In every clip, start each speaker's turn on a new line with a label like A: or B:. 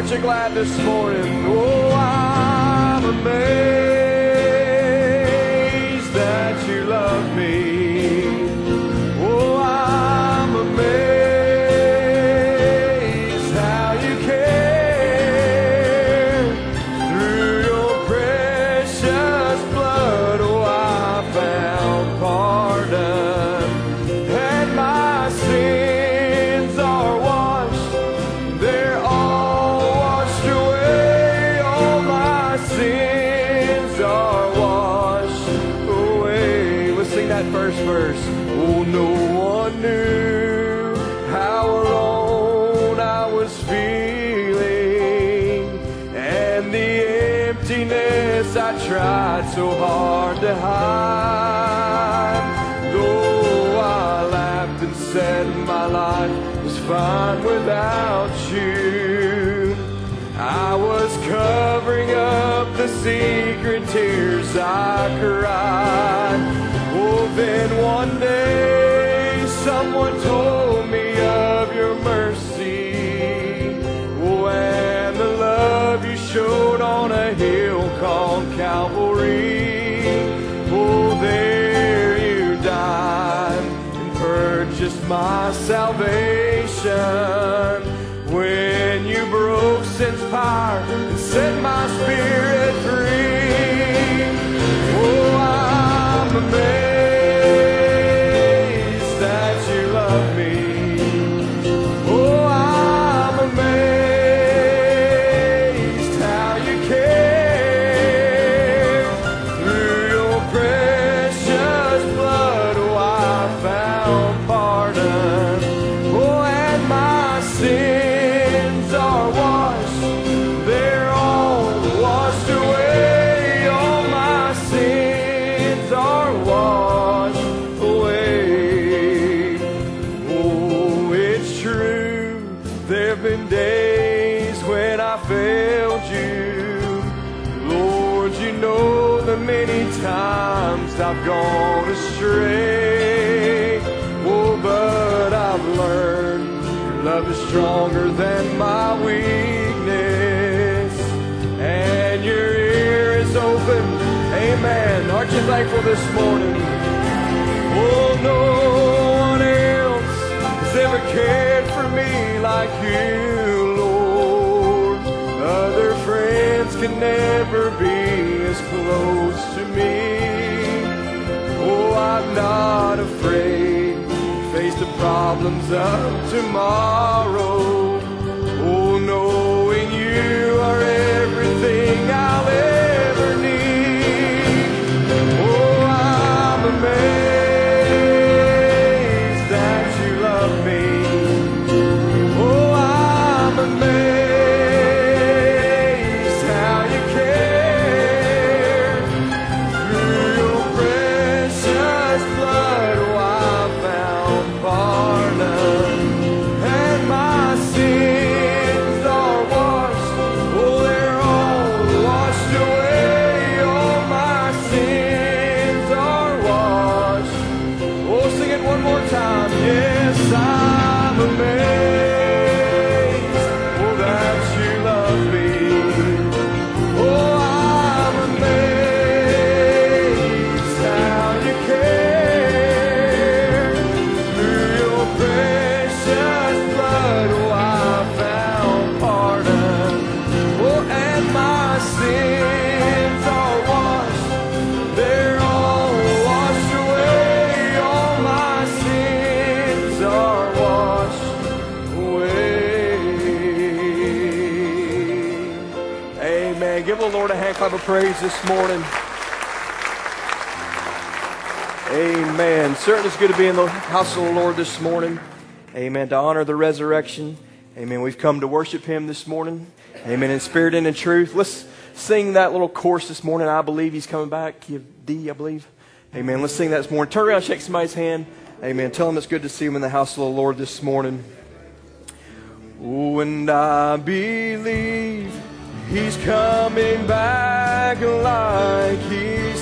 A: Aren't you glad this morning? Oh, I'm amazed that you love me. Oh, I'm amazed how you care. Through your precious blood, oh, I found pardon. And my sins are washed. They're all washed away. All my sins are washed away. Let's sing that first verse. Oh, no one knew how alone I was feeling, and the emptiness I tried so hard to hide. Though I laughed and said my life was fine without you, I was covering up the secret tears I cried. Oh, then one day someone told me of your mercy. Oh, and the love you showed on a hill called Calvary. Oh, there you died and purchased my salvation. When you broke sin's power and set my spirit free. Oh, I'm amazed that you love me. Oh, I'm amazed how you care. Through your precious blood, oh, I found pardon. Oh, and my sins are washed. They're all washed away. All my sins are washed away. Oh, it's true. There've been days when I failed you. Lord, you know the many times I've gone astray. Oh, but I've learned your love is stronger than my weakness, and your ear is open. Amen. Aren't you thankful this morning? Oh, no one else has ever cared for me like you, Lord. Other friends can never be as close to me. Oh, I'm not afraid to face the problems of tomorrow. Oh, knowing you are everything I'll ever need. Oh, I'm amazed that you love me. Oh, I'm amazed how you care. Through your precious blood, oh, I found pardon. And my sins are washed. Oh, they're all washed away. All my sins are washed. Oh, sing it one more time. Yes, I'm amazed. Oh, that you love me. Oh, I'm amazed how you care. Through your precious blood, oh, I found pardon. Oh, and my sins are washed. They're all washed away. All my sins are washed away. Amen. Give the Lord a hand clap of praise this morning. Amen. Certainly it's good to be in the house of the Lord this morning. Amen. To honor the resurrection. Amen. We've come to worship Him this morning. Amen. In spirit and in truth. Let's sing that little chorus this morning. I believe He's coming back. D, I believe. Amen. Let's sing that this morning. Turn around and shake somebody's hand. Amen. Tell them it's good to see them in the house of the Lord this morning. Oh, and I believe He's coming back like He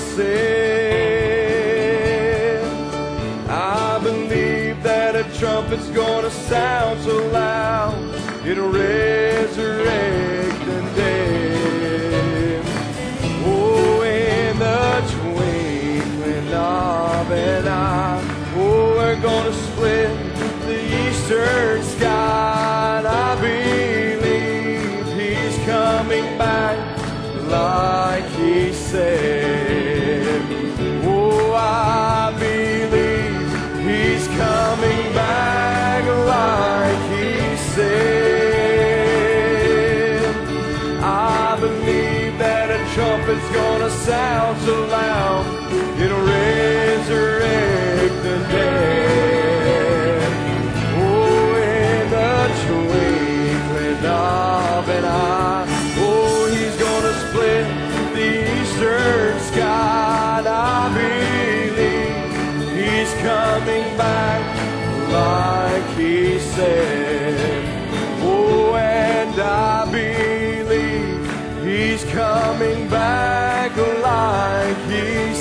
A: said. I believe that a trumpet's gonna sound so loud it'll resurrect gonna split the eastern sky. And I believe he's coming back like he said. Oh, I believe he's coming back like he said. I believe that a trumpet's gonna sound so loud it'll resurrect the dead. Oh, in the twinkling of an eye. Oh, he's gonna split the eastern sky. And I believe he's coming back like he said. Oh, and I believe he's coming back like he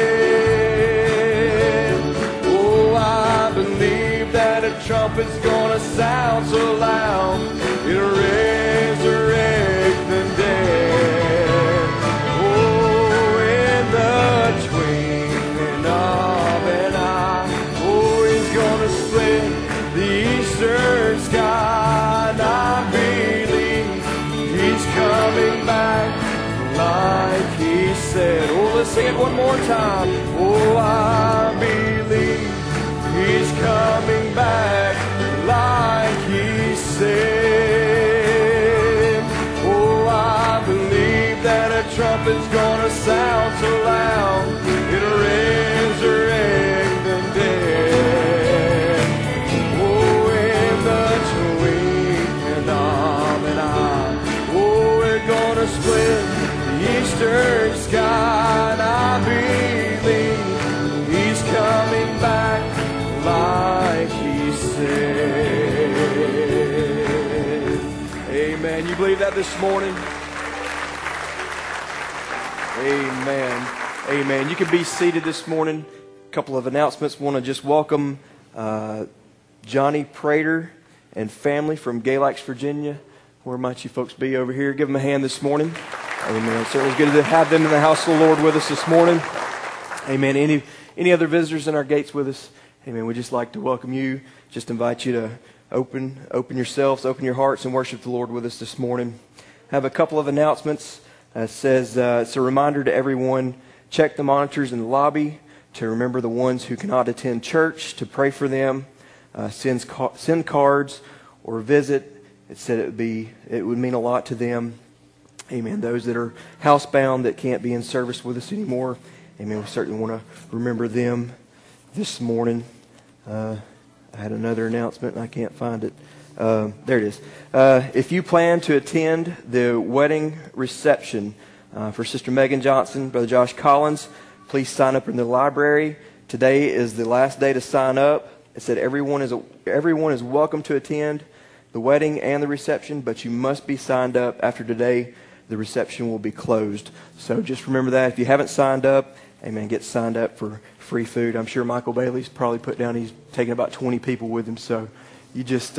A: said. Oh, I believe that a trumpet's gonna sound so loud it'll resurrect the dead. Oh, in the twinkling of an eye. Oh, he's gonna split the eastern sky. And I believe he's coming back like he said. Oh, let's sing it one more time. Oh, I believe he's coming back like he said. Oh, I believe that a trumpet's gonna sound so loud it'll resurrect the dead. Oh, in the twinkling of an eye. Oh, we're gonna split the eastern sky. And I believe he's coming back like he said. Amen. You believe that this morning? Amen. Amen. You can be seated this morning. A couple of announcements. Want to just welcome Johnny Prater and family from Galax, Virginia. Where might you folks be over here? Give them a hand this morning. Amen. It's certainly good to have them in the house of the Lord with us this morning. Amen. Any other visitors in our gates with us? Amen. We'd just like to welcome you. Just invite you to open yourselves, open your hearts, and worship the Lord with us this morning. I have a couple of announcements. It says it's a reminder to everyone, check the monitors in the lobby to remember the ones who cannot attend church, to pray for them, send cards or visit. It said it would mean a lot to them. Amen. Those that are housebound that can't be in service with us anymore. Amen. We certainly want to remember them this morning. I had another announcement and I can't find it. There it is. If you plan to attend the wedding reception for Sister Megan Johnson, Brother Josh Collins, please sign up in the library. Today is the last day to sign up. It said everyone is welcome to attend the wedding and the reception, but you must be signed up. After today, the reception will be closed. So just remember that. If you haven't signed up, amen, get signed up for free food. I'm sure Michael Bailey's probably put down, he's taking about 20 people with him. So you just,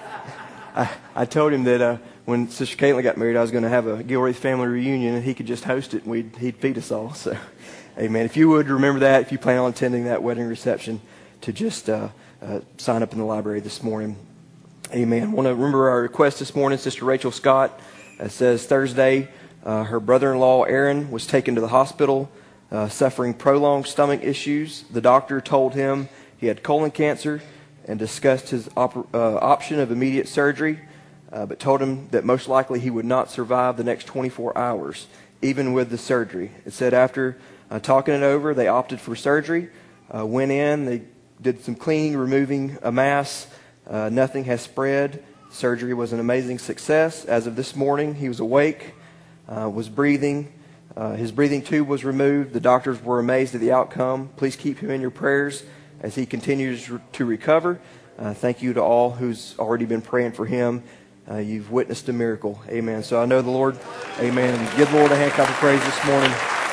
A: I told him that when Sister Caitlin got married, I was going to have a Gilreath family reunion and he could just host it and he'd feed us all. So, amen. If you would remember that, if you plan on attending that wedding reception, to just sign up in the library this morning. Amen. I want to remember our request this morning. Sister Rachel Scott says Thursday, her brother-in-law Aaron was taken to the hospital suffering prolonged stomach issues. The doctor told him he had colon cancer and discussed his option of immediate surgery, but told him that most likely he would not survive the next 24 hours, even with the surgery. It said after talking it over, they opted for surgery, went in, they did some cleaning, removing a mass. Nothing has spread. Surgery was an amazing success. As of this morning, he was awake, was breathing. His breathing tube was removed. The doctors were amazed at the outcome. Please keep him in your prayers as he continues to recover. Thank you to all who's already been praying for him. You've witnessed a miracle. Amen. So I know the Lord. Amen. Give the Lord a hand clap of praise this morning.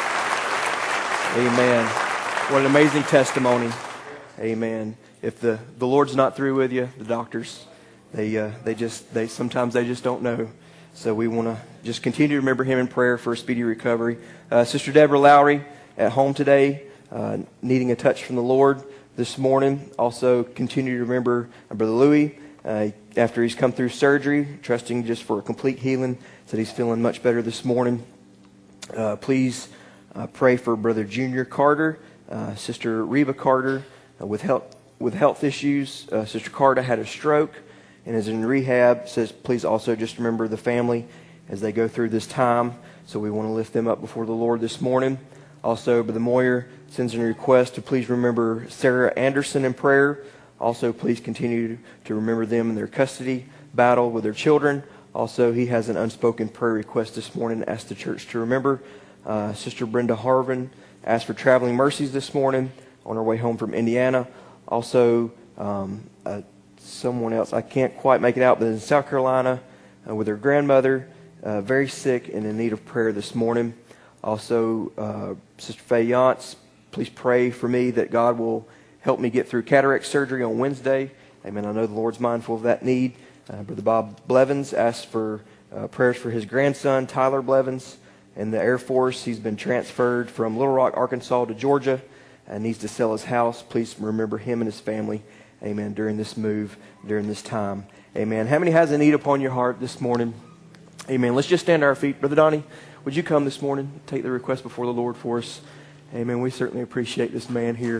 A: Amen. What an amazing testimony. Amen. If the Lord's not through with you, the doctors, they sometimes they just don't know. So we want to just continue to remember him in prayer for a speedy recovery. Sister Deborah Lowry at home today, needing a touch from the Lord. this morning. Also, continue to remember Brother Louis after he's come through surgery, trusting just for a complete healing. Said he's feeling much better this morning. Please pray for Brother Junior Carter, Sister Reba Carter with health issues. Sister Carter had a stroke and is in rehab. Says please also just remember the family as they go through this time. So we want to lift them up before the Lord this morning. Also, Brother Moyer sends in a request to please remember Sarah Anderson in prayer. Also, please continue to remember them in their custody battle with their children. Also, he has an unspoken prayer request this morning. Ask the church to remember. Sister Brenda Harvin asked for traveling mercies this morning on her way home from Indiana. Also, someone else, I can't quite make it out, but in South Carolina with her grandmother, very sick and in need of prayer this morning. Also, Sister Faye Yance, please pray for me that God will help me get through cataract surgery on Wednesday. Amen. I know the Lord's mindful of that need. Brother Bob Blevins asked for prayers for his grandson, Tyler Blevins, in the Air Force. He's been transferred from Little Rock, Arkansas to Georgia and needs to sell his house. Please remember him and his family, amen, during this move, during this time. Amen. How many has a need upon your heart this morning? Amen. Let's just stand to our feet. Brother Donnie, would you come this morning, take the request before the Lord for us? Amen. We certainly appreciate this man here.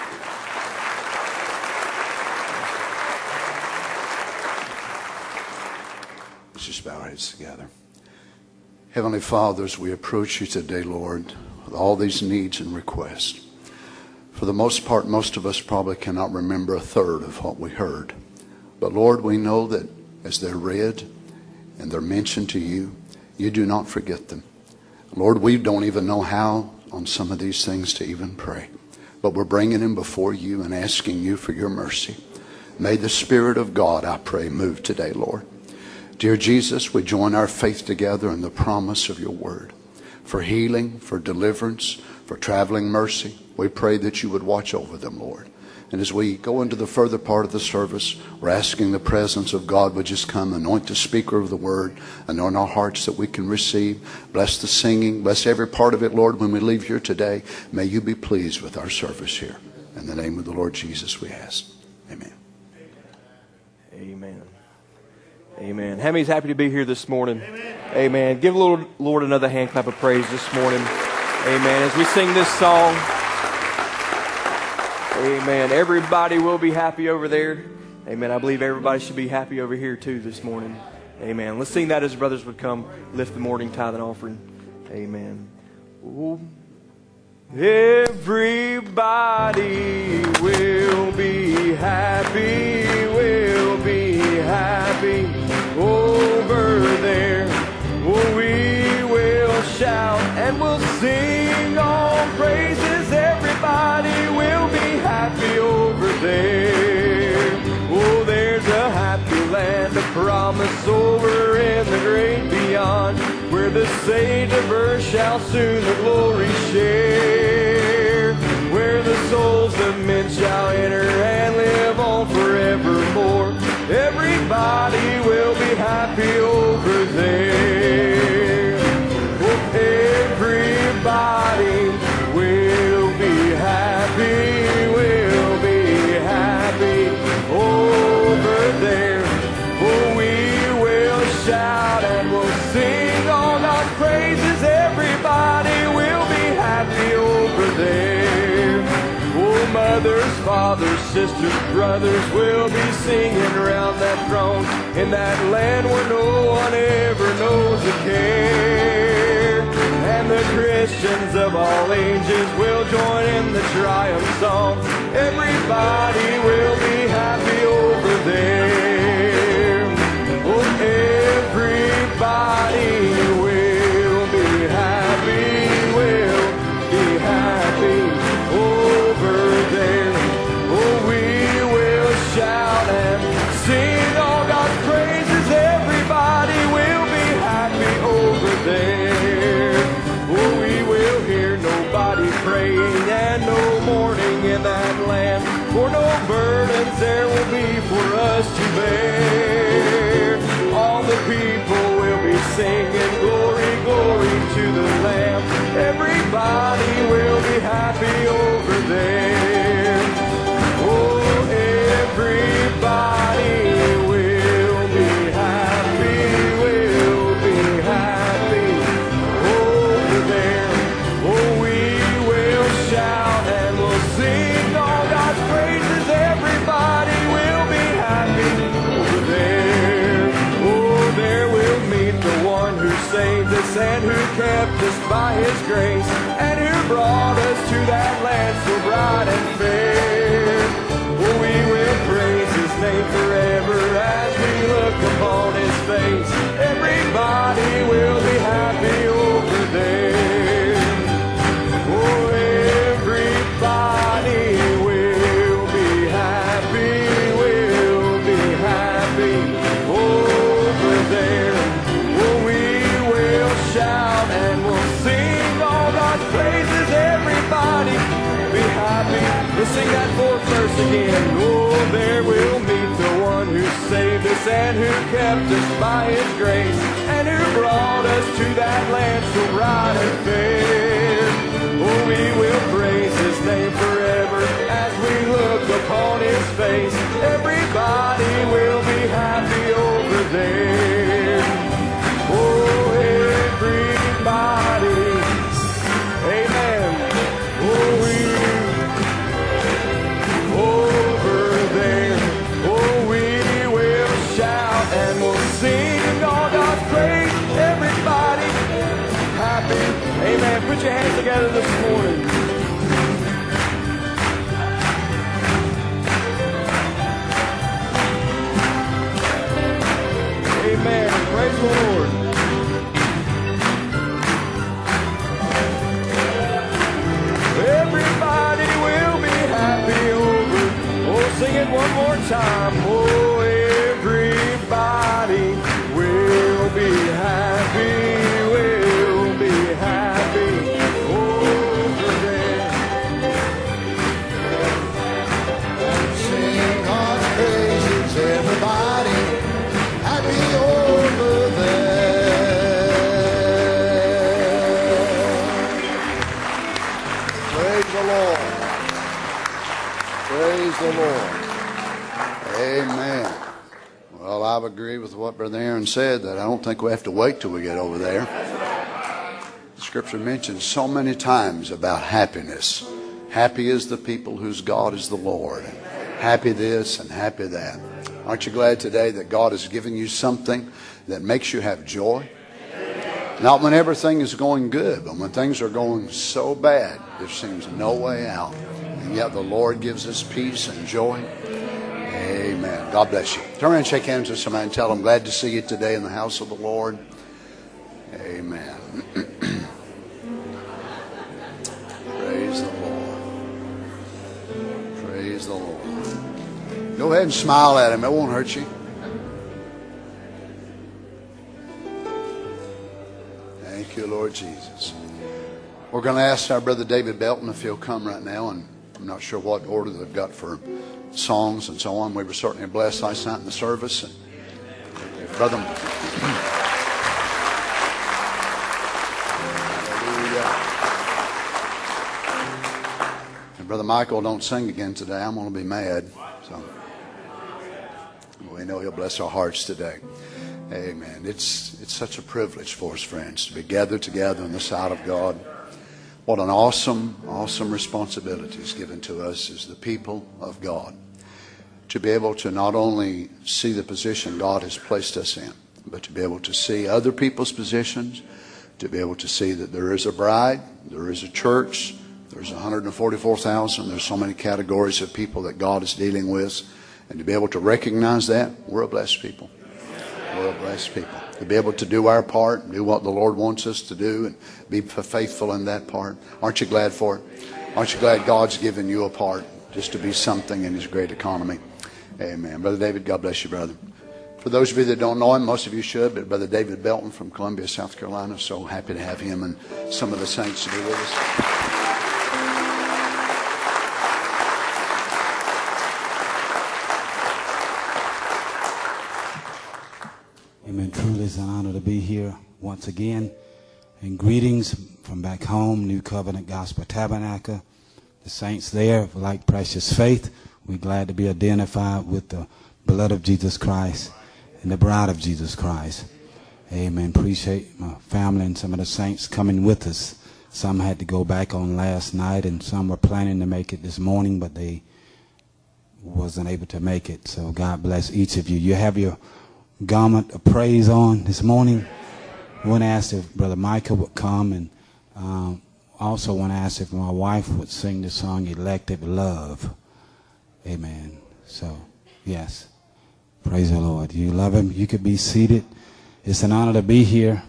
B: Let's just bow our heads together. Heavenly Father, as we approach you today, Lord, with all these needs and requests, for the most part, most of us probably cannot remember a third of what we heard. But Lord, we know that as they're read and they're mentioned to you, you do not forget them. Lord, we don't even know how on some of these things to even pray. But we're bringing them before you and asking you for your mercy. May the Spirit of God, I pray, move today, Lord. Dear Jesus, we join our faith together in the promise of your word. For healing, for deliverance, for traveling mercy, we pray that you would watch over them, Lord. And as we go into the further part of the service, we're asking the presence of God would just come, anoint the speaker of the word, anoint our hearts that we can receive. Bless the singing, bless every part of it, Lord, when we leave here today. May you be pleased with our service here. In the name of the Lord Jesus we ask. Amen.
A: Amen. Amen. How many's happy to be here this morning? Amen. Give the Lord another hand clap of praise this morning. Amen. As we sing this song, amen. Everybody will be happy over there. Amen. I believe everybody should be happy over here too this morning. Amen. Let's sing that as brothers would come lift the morning tithe and offering. Amen. Ooh. Everybody will be happy, will be happy over there. Oh, we will shout and we'll sing all praises. Everybody will be happy over there. Oh, there's a happy land of promise over in the great beyond, where the saved of earth shall soon the glory share, where the souls of men shall enter and live on forevermore. Everybody will be happy over there. Oh, everybody will be happy, will be happy over there. Oh, we will shout and we'll sing all our praises. Everybody will be happy over there. Oh, mothers, fathers, sisters, brothers will be singing around that throne in that land where no one ever knows a care. And the Christians of all ages will join in the triumph song. Everybody will be happy over there. Oh, everybody will be happy, will be happy over there. Oh, we will shout and sing all God's praises. Everybody will be happy over there. Oh, we will hear nobody praying and no mourning in that land, for no burdens there will be for us to bear. All the people will be singing glory, glory to the Lamb. Everybody will be happy over there. grace, and who brought us to that land so bright and fair. Oh, we will praise his name forever as we look upon his face. Everybody will be happy over there. Oh, everybody will be happy over there. Oh, we will shout and we'll sing all God's praises. Everybody be happy. Let's sing that fourth verse again. Oh, there we'll meet the one who saved us and who kept us by his grace, and who brought us to that land so bright and fair. Oh, we will praise his name forever as we look upon his face. Everybody will be happy over there. Oh, everybody. Amen. Oh, we over there. Oh, we will shout and we'll sing all God's praise. Everybody happy. Amen. Put your hands together this morning. Amen. Praise the Lord. Everybody will be happy over. Oh, sing it one more time. Oh, everybody will be happy. Will be happy over there.
B: Sing God's praises, everybody. Happy over there. Praise the Lord. Praise the Lord. Amen. Well, I agree with what Brother Aaron said, that I don't think we have to wait till we get over there. The Scripture mentions so many times about happiness. Happy is the people whose God is the Lord. Happy this and happy that. Aren't you glad today that God has given you something that makes you have joy? Not when everything is going good, but when things are going so bad, there seems no way out. And yet the Lord gives us peace and joy. Amen. God bless you. Turn around and shake hands with somebody and tell them, glad to see you today in the house of the Lord. Amen. Praise the Lord. Praise the Lord. Go ahead and smile at him. It won't hurt you. Thank you, Lord Jesus. We're going to ask our brother David Belton if he'll come right now, and I'm not sure what order they've got for songs and so on. We were certainly blessed last night in the service. And if Brother if Brother Michael don't sing again today, I'm going to be mad. So we know he'll bless our hearts today. Amen. It's such a privilege for us, friends, to be gathered together in the sight of God. What an awesome responsibility is given to us as the people of God, to be able to not only see the position God has placed us in, but to be able to see other people's positions, to be able to see that there is a bride, there is a church, there's 144,000, there's so many categories of people that God is dealing with, and to be able to recognize that, we're a blessed people. We're a blessed people. To be able to do our part, do what the Lord wants us to do, and be faithful in that part. Aren't you glad for it? Aren't you glad God's given you a part just to be something in His great economy? Amen. Brother David, God bless you, brother. For those of you that don't know him, most of you should, but Brother David Belton from Columbia, South Carolina, so happy to have him and some of the saints to be with us.
C: Amen. Truly it's an honor to be here once again. And greetings from back home, New Covenant Gospel Tabernacle. The saints there, like precious faith, we're glad to be identified with the blood of Jesus Christ and the bride of Jesus Christ. Amen. Appreciate my family and some of the saints coming with us. Some had to go back on last night, and some were planning to make it this morning, but they wasn't able to make it. So God bless each of you. You have your garment of praise on this morning. I want to ask if Brother Michael would come and Also want to ask if my wife would sing the song Elective Love. Amen. So, yes. Praise the Lord. You love him. You could be seated. It's an honor to be here.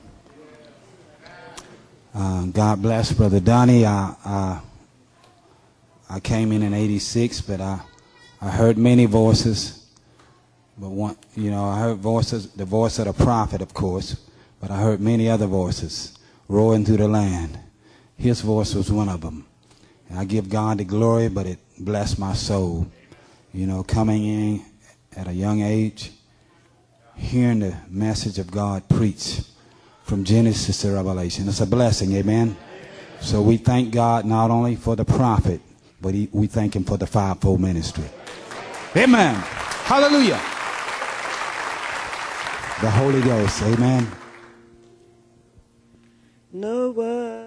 C: God bless Brother Donnie. I came in 86, but I heard many voices. But one, I heard voices, the voice of the prophet, of course, but I heard many other voices roaring through the land. His voice was one of them. And I give God the glory, but it blessed my soul. Coming in at a young age, hearing the message of God preached from Genesis to Revelation. It's a blessing, amen? So we thank God not only for the prophet, but we thank him for the fivefold ministry. Amen. Hallelujah. The Holy Ghost, amen.
D: No one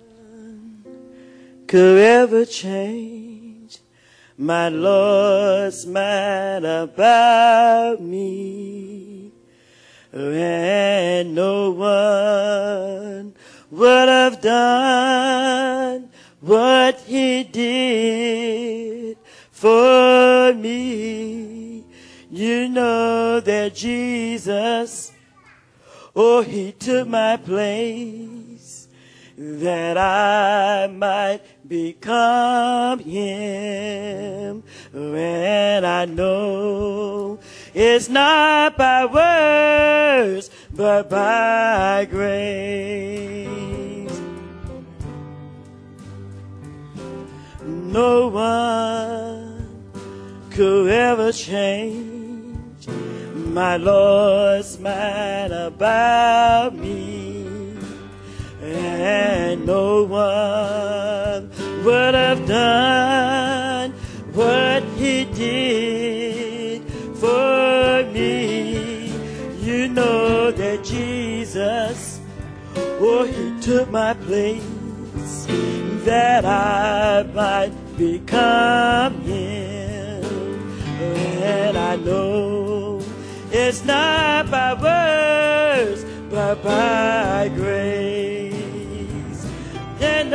D: could ever change my Lord's mind about me, and no one would have done what he did for me. You know that Jesus, he took my place, that I might become him. And I know it's not by words, but by grace. No one could ever change my Lord's mind about me, and no one would have done what he did for me. You know that Jesus, he took my place, that I might become him. And I know it's not by words, but by grace. And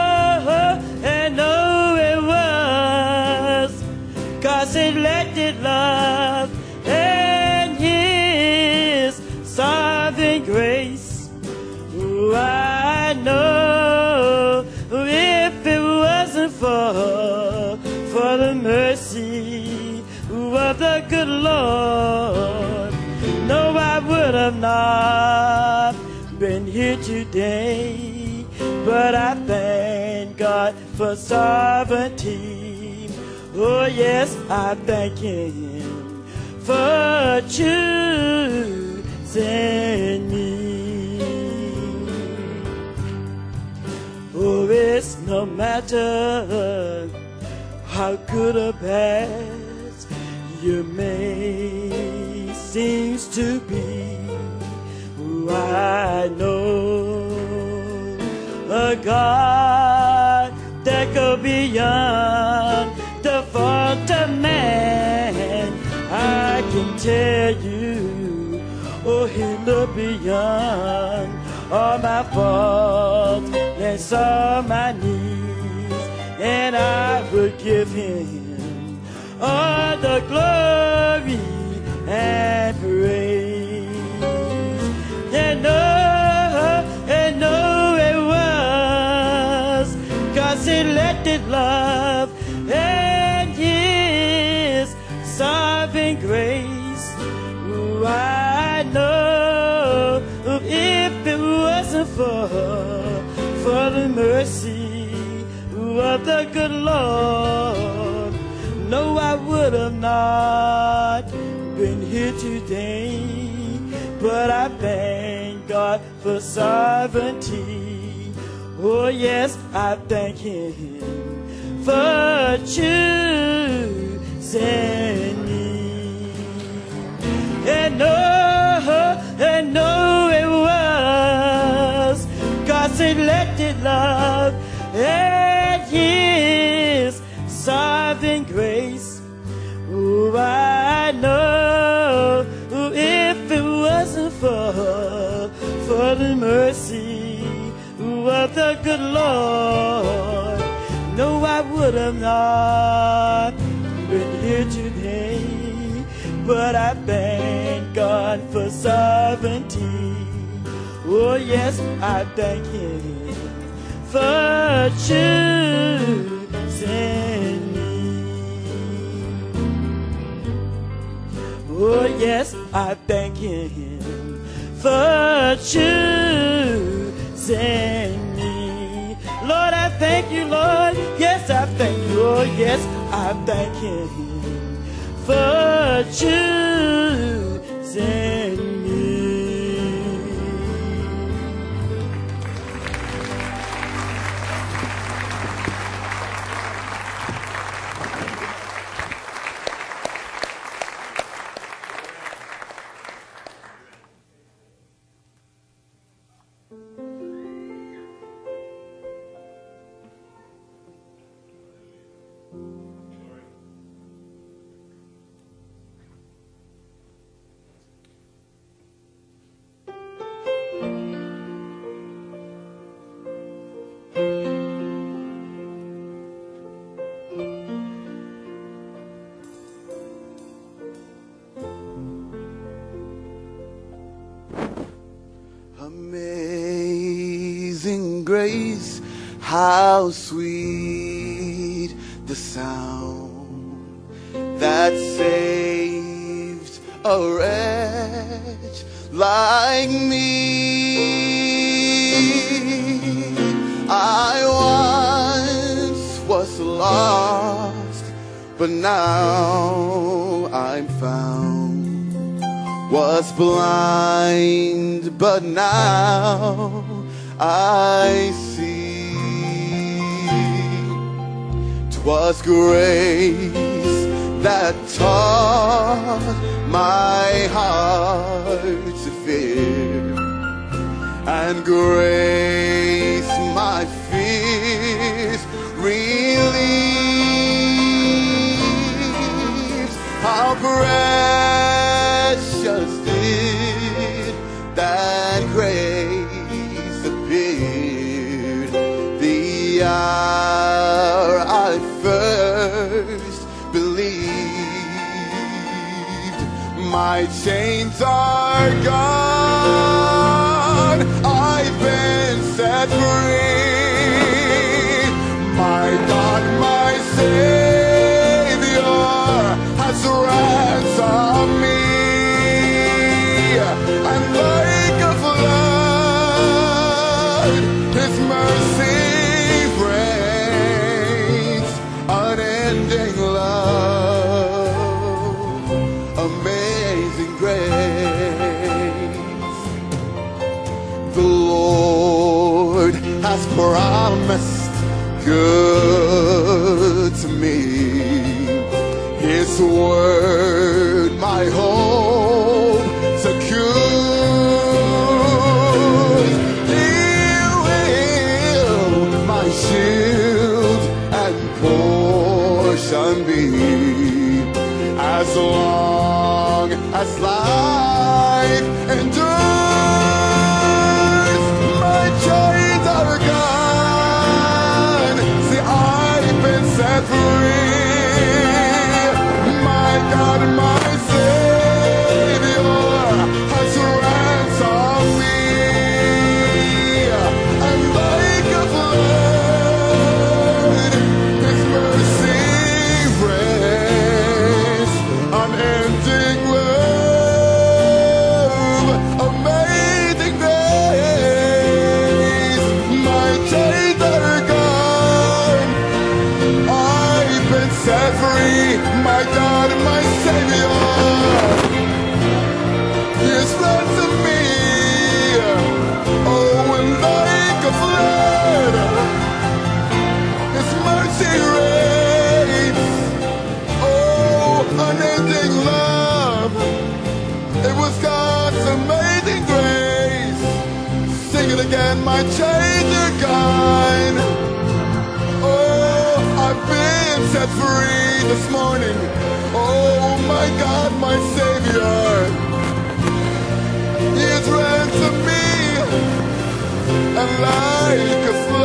D: oh, it was God's elected love and his sovereign grace. Oh, I know if it wasn't for the mercy of the good Lord, no, I would have not been here today. But I thank God for sovereignty. Oh yes, I thank him for choosing me. Oh, it's no matter how good or bad you may seems to be. Oh, I know a God that go beyond the fault of man. I can tell you, he looked beyond all my faults and saw my needs, and I would give him all the glory and praise. And no, it was God's elected love and his sovereign grace. Ooh, I know if it wasn't for the mercy of the good Lord, no, I would have not been here today. But I thank God for sovereignty. Oh yes, I thank him for choosing me. And no, it was God's elected love and his sovereign grace. Oh, I know if it wasn't for the mercy of the the good Lord, no, I would have not been here today. But I thank God for sovereignty. Oh yes, I thank Him for choosing me. Oh yes, I thank Him for choosing me. Lord, I thank you, Lord. Yes, I thank you. Oh yes, I thank Him for choosing me.
E: Amazing grace, how sweet the sound that saved a wretch like me. I once was lost, but now I'm found. Was blind, but now I see. 'Twas grace that taught my heart to fear, and grace my fears relieves. How precious did that grace appear the hour I first believed. My chains are gone, I've been set free. My God, my Savior has ransomed me. And like a flood, His mercy reigns, unending love, amazing grace. The Lord has promised good to me. His word, my hope secures. He will my shield and portion be, as long as life endures. My chains are gone, see, I've been set free. My God, my Savior has ransomed me, and like a flood, His mercy reigns, unending love, amazing grace. My chains are gone, I've been set free. My God, my Savior, He has ransomed me. Oh, and like a flood, His mercy reigns. Oh, unending love, it was God's amazing grace. Sing it again, my chains are gone. Oh, I've been set free this morning. Oh my God, my Savior, He has ransomed me, and like a flood,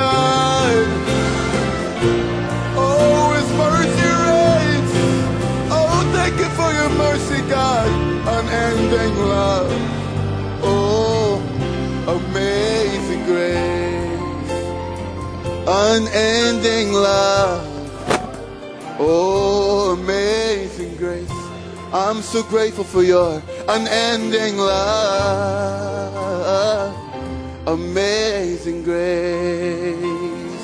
E: mercy, God, unending love. Oh, amazing grace, unending love. Oh, amazing grace. I'm so grateful for your unending love. Amazing grace.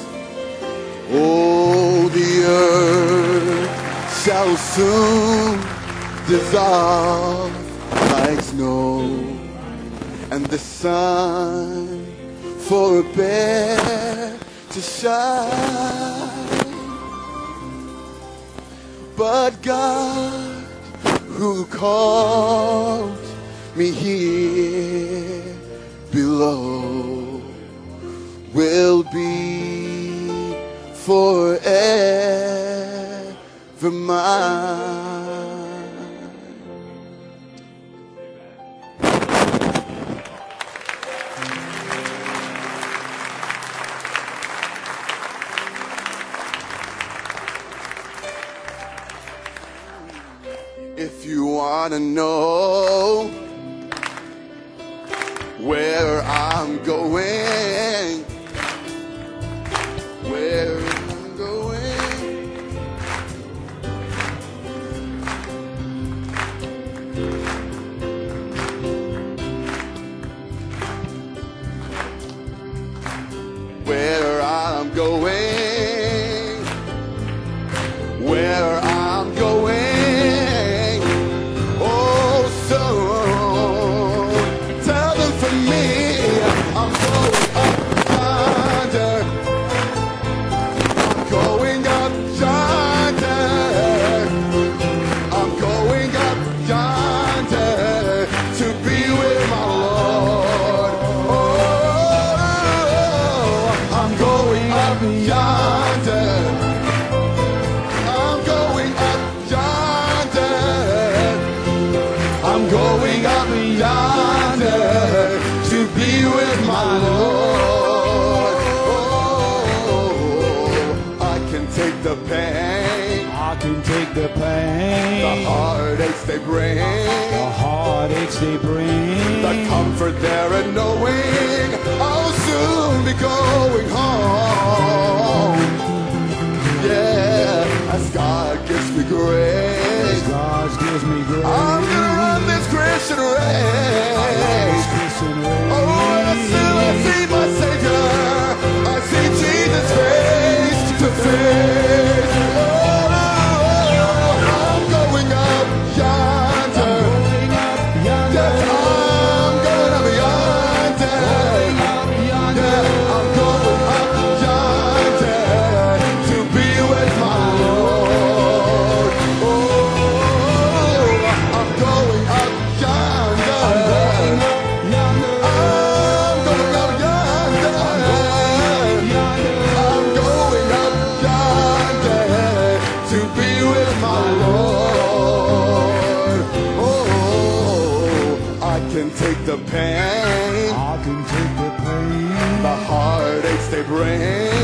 E: Oh, the earth shall soon dissolve like snow, and the sun forbear to shine. But God, who called me here below, will be forever mine. If you want to know where I'm going, where I'm going, where I'm going, where I'm going.
C: The pain,
E: the heartaches they bring,
C: the heartaches they bring,
E: the comfort there and knowing I'll soon be going home. Yeah, as God gives me grace,
C: God gives me grace.
E: I'm gonna run this Christian race. Oh, and still I see my Savior, I see Jesus face to face. The pain,
C: I can take the pain,
E: the heartaches they bring,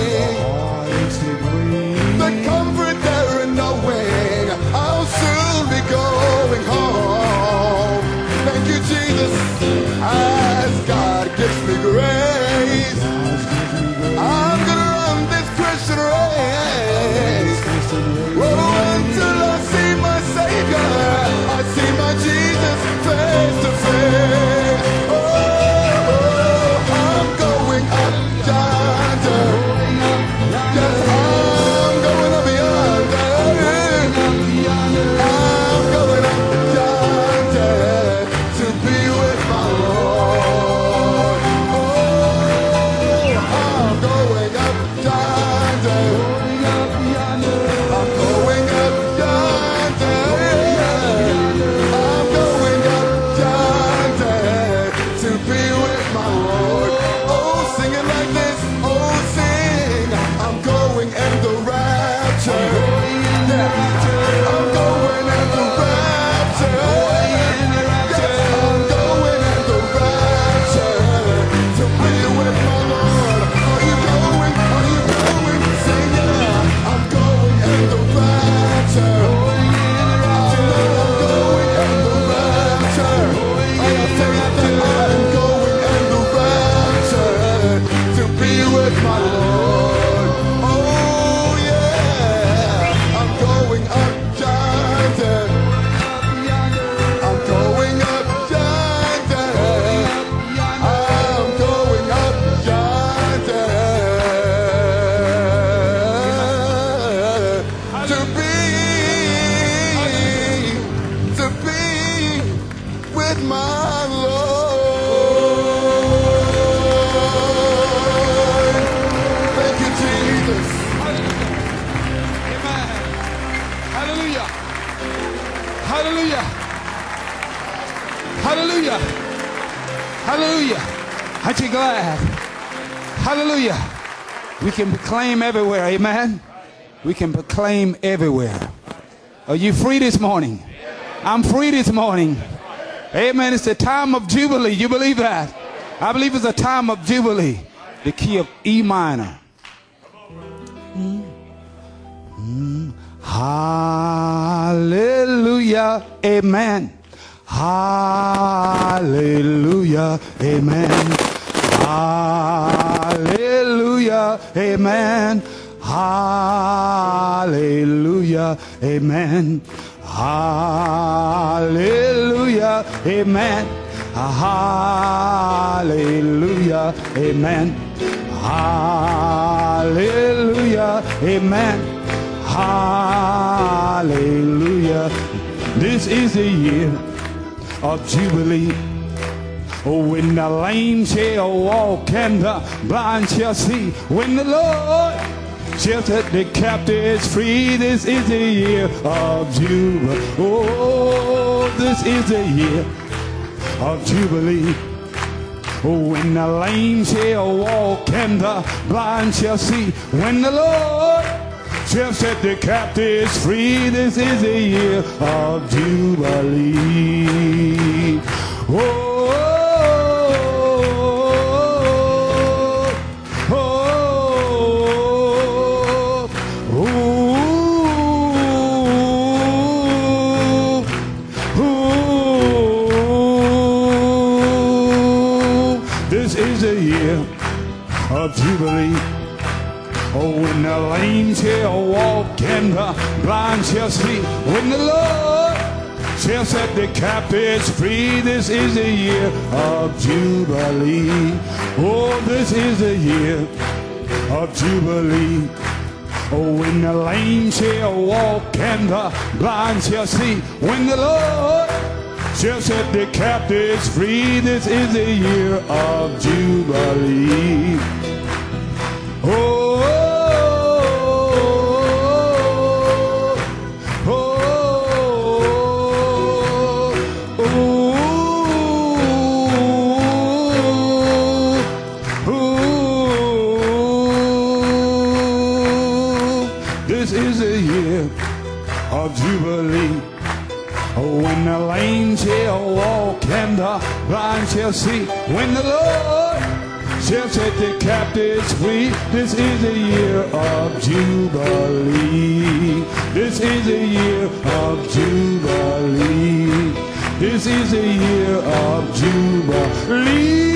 E: the comfort there in knowing I'll soon be going home. Thank you, Jesus, as God gives me grace. I'm gonna run this Christian race. Oh, until I see my Savior, I see my Jesus face to face. I'm going up beyond. my Lord. Thank you, Jesus.
F: Amen. Hallelujah. Hallelujah. Hallelujah. Hallelujah. Aren't you glad? Hallelujah. We can proclaim everywhere. Amen. We can proclaim everywhere. Are you free this morning? I'm free this morning. Amen. It's the time of Jubilee. You believe that? I believe it's a time of Jubilee. The key of E minor. Hallelujah. Amen. Hallelujah. Amen. Hallelujah. Amen. Hallelujah. Amen. Hallelujah. Amen. Hallelujah. Amen. Hallelujah. Amen. Hallelujah. This is the year of Jubilee. Oh, when the lame shall walk and the blind shall see, when the Lord shall set the captives free, this is the year of Jubilee. Oh, this is the year of Jubilee. Oh, when the lame shall walk and the blind shall see, when the Lord shall set the captives free, this is the year of Jubilee. Oh, of Jubilee. Oh, when the lame shall walk and the blind shall see, when the Lord shall set the captives free, this is the year of Jubilee. Oh, this is the year of Jubilee. Oh, when the lame shall walk and the blind shall see, when the Lord shall set the captives free, this is the year of Jubilee. Oh, oh, oh, oh, this is the year of Jubilee. Oh, when the lame shall walk and the blind shall see, when the Lord shall set the captives free, this is the year of Jubilee. This is the year of Jubilee. This is the year of Jubilee.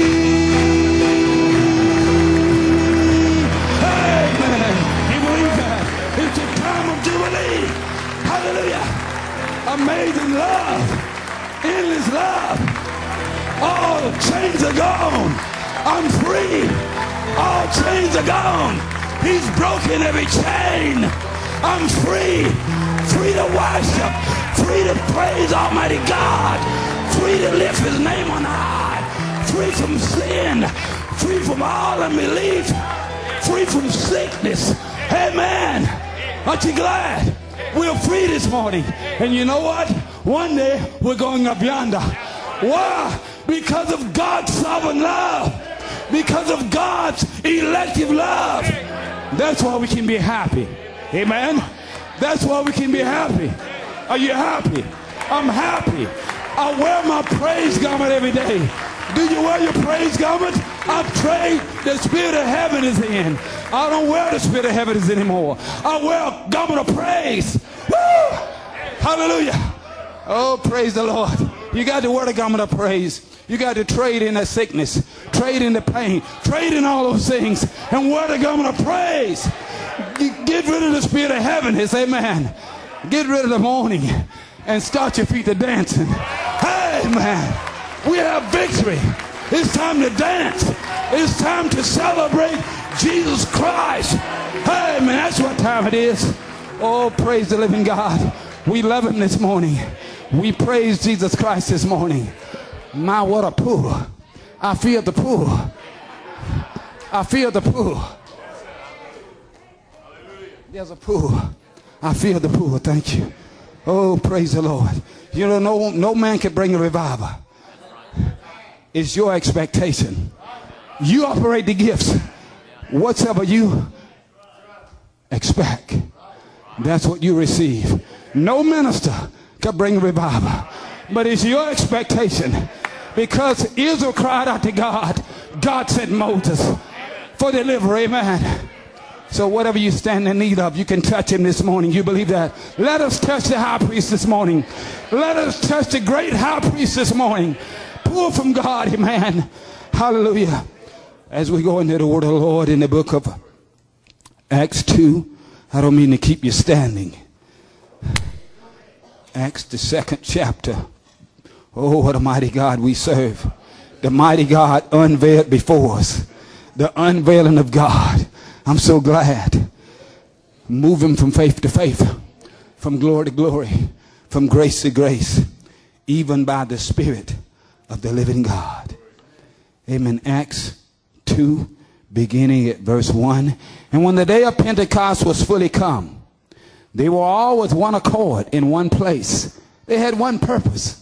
F: Amen. You believe that? It's the time of Jubilee. Hallelujah. Amazing love. Endless love. All chains are gone. I'm free. All chains are gone. He's broken every chain. I'm free. Free to worship. Free to praise Almighty God. Free to lift his name on high. Free from sin. Free from all unbelief. Free from sickness. Amen. Aren't you glad? We're free this morning. And you know what? One day we're going up yonder. Why? Because of God's sovereign love. Because of God's elective love. That's why we can be happy. Amen. That's why we can be happy. Are you happy? I'm happy. I wear my praise garment every day. Do you wear your praise garment? I pray the spirit of heaven is in. I don't wear the spirit of heaven anymore. I wear a garment of praise. Woo! Hallelujah. Oh, praise the Lord. You got to wear the garment of praise. You got to trade in the sickness, trade in the pain, trade in all those things, and wear the garment of praise. Get rid of the spirit of heaviness, amen. Get rid of the mourning and start your feet to dancing. Hey, man, we have victory. It's time to dance. It's time to celebrate Jesus Christ. Hey, man, that's what time it is. Oh, praise the living God. We love him this morning.
C: We praise Jesus Christ this morning. My, what a pull. I feel the pull. I feel the pull. There's a pull. I feel the pull. Thank you. Oh, praise the Lord. You know, no man can bring a revival. It's your expectation. You operate the gifts. Whatever you expect, that's what you receive. No minister can bring a revival, but it's your expectation. Because Israel cried out to God, God sent Moses for delivery. Amen. So whatever you stand in need of, you can touch him this morning. You believe that? Let us touch the high priest this morning. Let us touch the great high priest this morning. Pull from God. Amen. Hallelujah. As we go into the word of the Lord in the book of Acts 2, I don't mean to keep you standing. Acts, the 2nd chapter. Oh, what a mighty God we serve. The mighty God unveiled before us. The unveiling of God. I'm so glad. Moving from faith to faith. From glory to glory. From grace to grace. Even by the Spirit of the living God. Amen. Acts 2, beginning at verse 1. And when the day of Pentecost was fully come, they were all with one accord in one place. They had one purpose.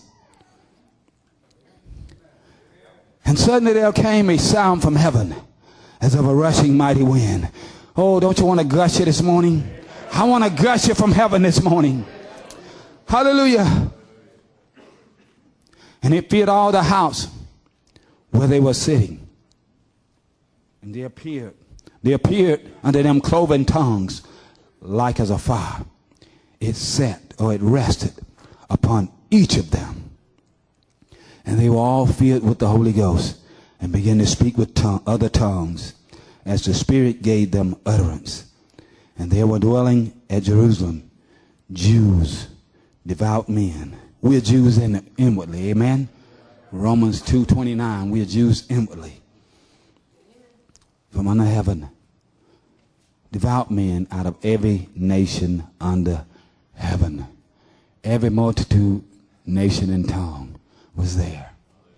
C: And suddenly there came a sound from heaven as of a rushing mighty wind. Oh, don't you want to gush it this morning? I want to gush it from heaven this morning. Hallelujah. And it filled all the house where they were sitting. And there appeared unto them cloven tongues like as a fire. It sat, or it rested upon each of them. And they were all filled with the Holy Ghost and began to speak with other tongues as the Spirit gave them utterance. And there were dwelling at Jerusalem Jews, devout men. We're Jews inwardly, amen? Romans 2:29, we're Jews inwardly. From under heaven, devout men out of every nation under heaven. Every multitude, nation, and tongue was there.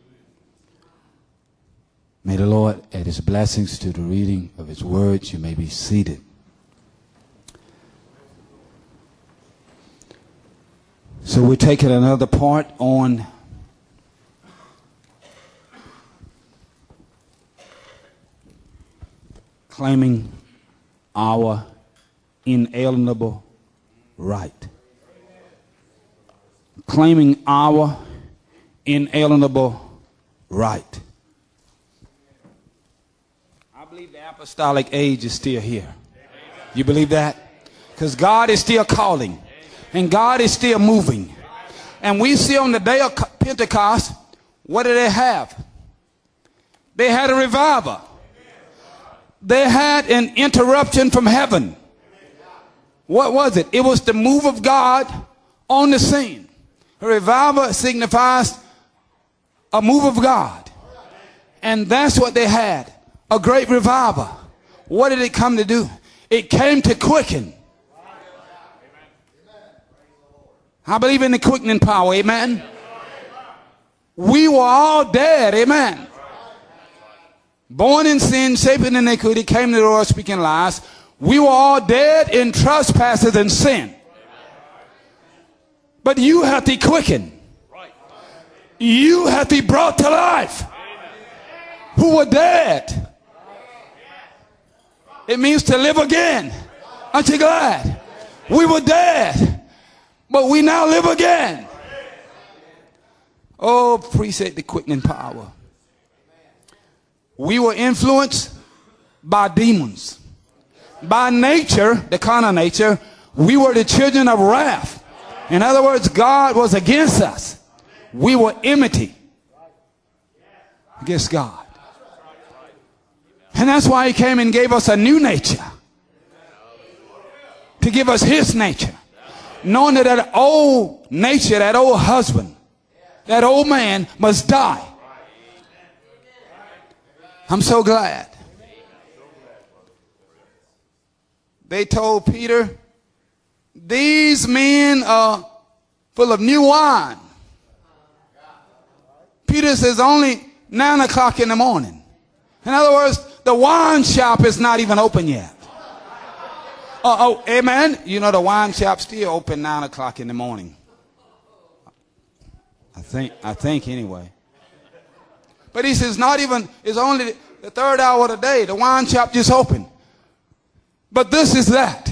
C: May the Lord add his blessings to the reading of his words. You may be seated. So we're taking another part on claiming our inalienable right. Claiming our inalienable right. I believe the apostolic age is still here. You believe that? Because God is still calling. And God is still moving. And we see on the day of Pentecost, what did they have? They had a revival. They had an interruption from heaven. What was it? It was the move of God on the scene. A revival signifies a move of God. And that's what they had. A great revival. What did it come to do? It came to quicken. I believe in the quickening power, amen. We were all dead, amen. Born in sin, shaped in iniquity, came to the world speaking lies. We were all dead in trespasses and sin. But you have to quicken. You have to be brought to life. Who were dead. It means to live again. Aren't you glad? We were dead. But we now live again. Oh, appreciate the quickening power. We were influenced by demons. By nature, the carnal nature, we were the children of wrath. In other words, God was against us. We were enmity against God. And that's why he came and gave us a new nature. To give us his nature. Knowing that that old nature, that old husband, that old man must die. I'm so glad. They told Peter, these men are full of new wine. Peter says only 9 o'clock in the morning. In other words, the wine shop is not even open yet. Oh, amen. You know, the wine shop still open 9 o'clock in the morning. I think anyway. But he says it's only the 3rd hour of the day. The wine shop just opened. But this is that.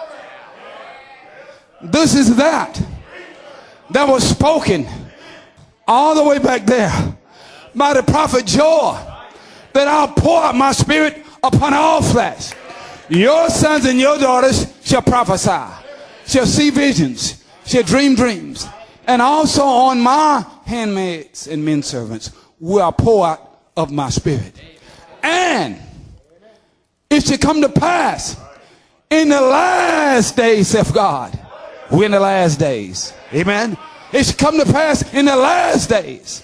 C: This is that was spoken all the way back there by the prophet Joel, that I'll pour out my spirit upon all flesh. Your sons and your daughters shall prophesy, shall see visions, shall dream dreams. And also on my handmaids and men servants will I pour out of my spirit. And it shall come to pass in the last days, saith God. We're in the last days. Amen. It shall come to pass in the last days.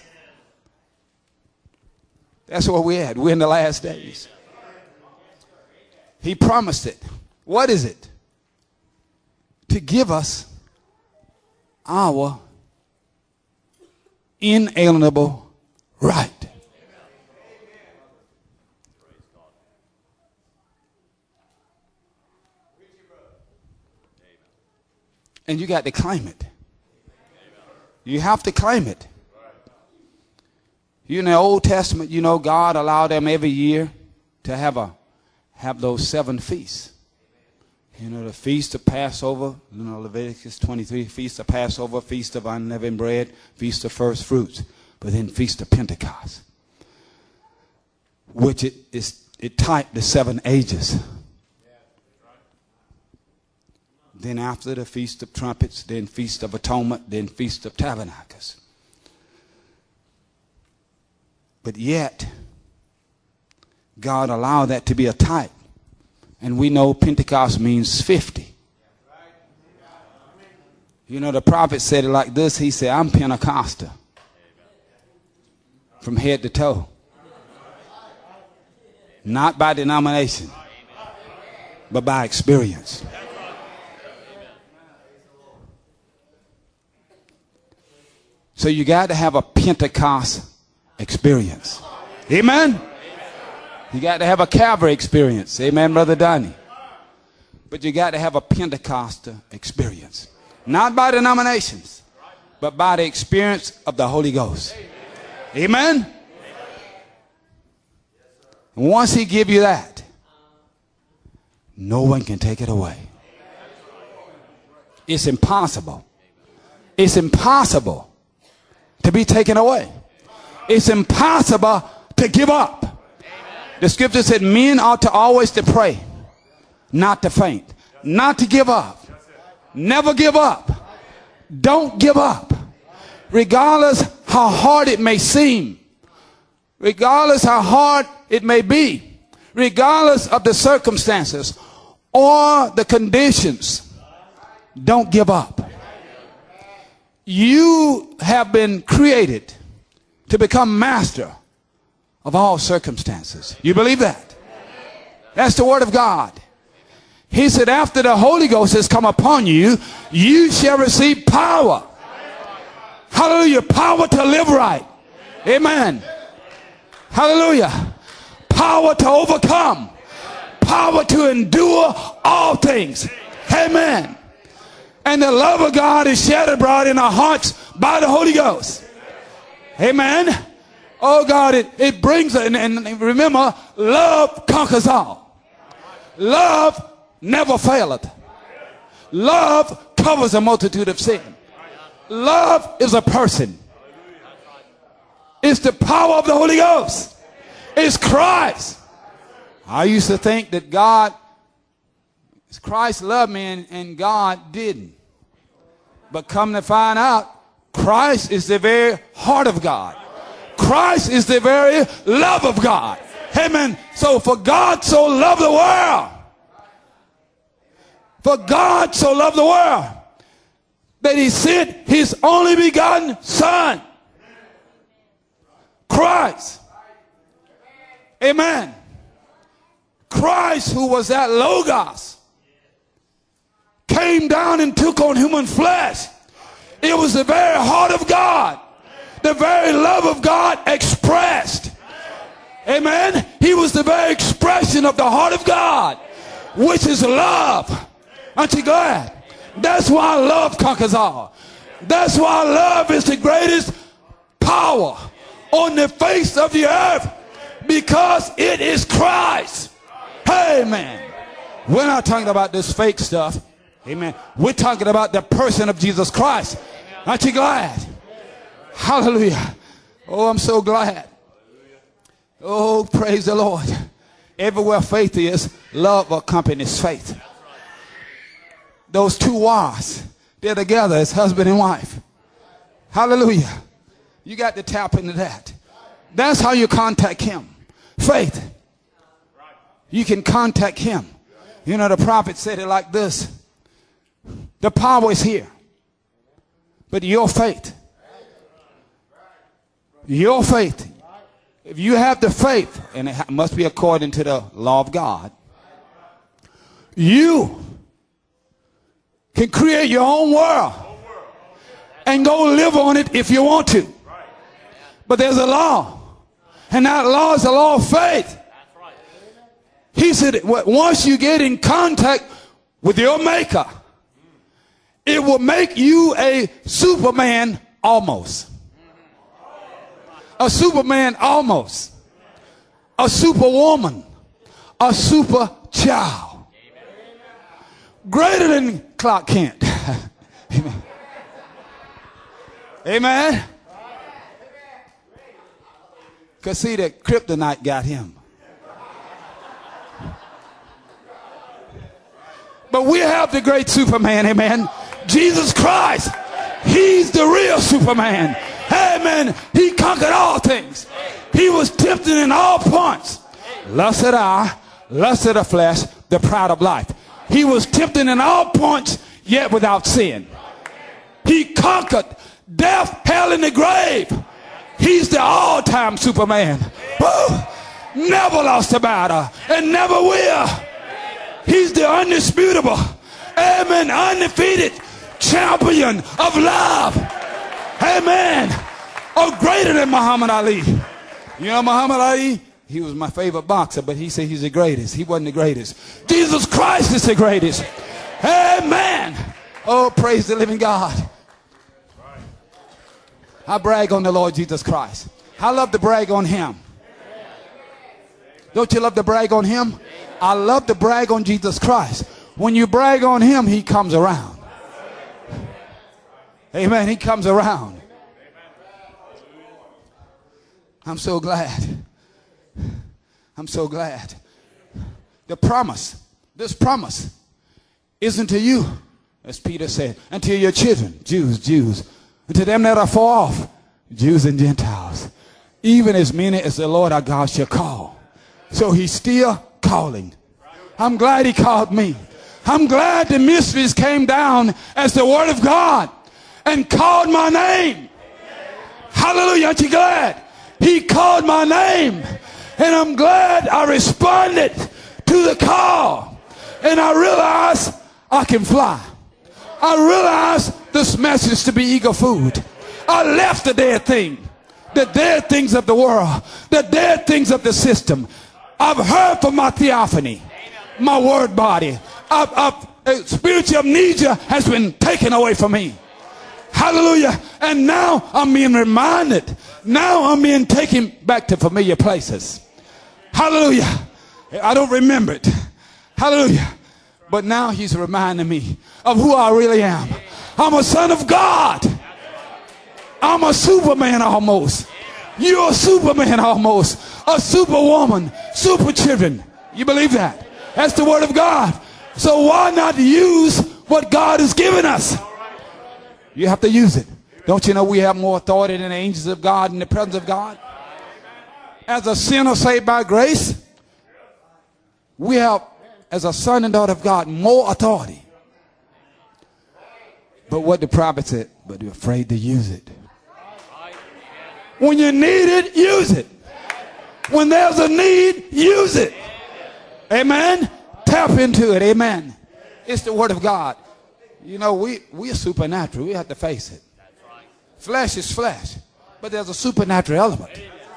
C: That's where we're at. We're in the last days. He promised it. What is it? To give us our inalienable right. And you got to claim it. You have to claim it. You in the Old Testament, you know, God allowed them every year to have those 7 feasts. You know, the Feast of Passover, you know, Leviticus 23, Feast of Passover, Feast of Unleavened Bread, Feast of First Fruits, but then Feast of Pentecost, which it typed the 7 ages. Then after the Feast of Trumpets, then Feast of Atonement, then Feast of Tabernacles. But yet, God allowed that to be a type. And we know Pentecost means 50. You know, the prophet said it like this. He said, I'm Pentecostal. From head to toe. Not by denomination, but by experience. So you got to have a Pentecost experience. Amen? You got to have a Calvary experience. Amen, Brother Donnie? But you got to have a Pentecostal experience. Not by denominations, but by the experience of the Holy Ghost. Amen? And once he give you that, no one can take it away. It's impossible. It's impossible to be taken away. It's impossible to give up. The scripture said men ought to always to pray, not to faint, not to give up. Never give up. Don't give up. Regardless how hard it may seem, regardless how hard it may be, regardless of the circumstances or the conditions, don't give up. You have been created to become master of all circumstances. You believe that? That's the word of God. He said, after the Holy Ghost has come upon you, you shall receive power. Hallelujah. Power to live right. Amen. Hallelujah. Power to overcome. Power to endure all things. Amen. And the love of God is shed abroad in our hearts by the Holy Ghost. Amen. Oh God, it brings, and remember, love conquers all. Love never faileth. Love covers a multitude of sin. Love is a person. It's the power of the Holy Ghost. It's Christ. I used to think that Christ loved me and God didn't. But come to find out, Christ is the very heart of God. Christ is the very love of God. Amen. So for God so loved the world. For God so loved the world that he sent his only begotten Son. Christ. Amen. Christ, who was that Logos, came down and took on human flesh,
F: It was the very heart of God, the very love of God expressed. Amen. He was the very expression of the heart of God, which is love. Aren't you glad? That's why love conquers all. That's why love is the greatest power on the face of the earth, because it is Christ. Amen. We're not talking about this fake stuff. Amen. We're talking about the person of Jesus Christ. Aren't you glad? Hallelujah. Oh, I'm so glad. Oh, praise the Lord. Everywhere faith is, love accompanies faith. Those two wires, they're together as husband and wife. Hallelujah. You got to tap into that. That's how you contact him. Faith. You can contact him. You know, the prophet said it like this. The power is here, but your faith, if you have the faith, and it must be according to the law of God, you can create your own world and go live on it if you want to. But there's a law, and that law is the law of faith. He said once you get in contact with your maker, it will make you a Superman almost. A Superman almost. A superwoman. A super child. Greater than Clark Kent. Amen. Amen. Because see, that kryptonite got him. But we have the great Superman, amen. Jesus Christ. He's the real Superman. Amen. He conquered all things. He was tempted in all points. Lust of the eye, lust of the flesh, the pride of life. He was tempted in all points, yet without sin. He conquered death, hell, and the grave. He's the all-time Superman. Woo! Never lost a battle and never will. He's the undisputable, amen, undefeated champion of love. Amen. Oh, greater than Muhammad Ali. You know Muhammad Ali? He was my favorite boxer, but he said he's the greatest. He wasn't the greatest. Jesus Christ is the greatest. Amen. Oh, praise the living God. I brag on the Lord Jesus Christ. I love to brag on him. Don't you love to brag on him? I love to brag on Jesus Christ. When you brag on him, he comes around. Amen. He comes around. I'm so glad. I'm so glad. The promise, this promise isn't to you, as Peter said, and to your children, Jews, and to them that are far off, Jews and Gentiles, even as many as the Lord our God shall call. So he's still calling. I'm glad he called me. I'm glad the mysteries came down as the word of God and called my name. Hallelujah. Aren't you glad? He called my name. And I'm glad I responded to the call. And I realized I can fly. I realized this message to be eager food. I left the dead thing. The dead things of the world. The dead things of the system. I've heard from my theophany, my word body. Spiritual amnesia has been taken away from me. Hallelujah. And now I'm being reminded. Now I'm being taken back to familiar places. Hallelujah. I don't remember it. Hallelujah. But now he's reminding me of who I really am. I'm a son of God. I'm a Superman almost. You're a Superman almost. A superwoman. Super children. You believe that? That's the word of God. So why not use what God has given us? You have to use it. Don't you know we have more authority than the angels of God in the presence of God? As a sinner saved by grace, we have, as a son and daughter of God, more authority. But what the prophet said, but you're afraid to use it. When you need it, use it. When there's a need, use it. Amen. Tap into it. Amen. It's the word of God. You know, we're supernatural. We have to face it.
C: Flesh is flesh, but there's a supernatural element.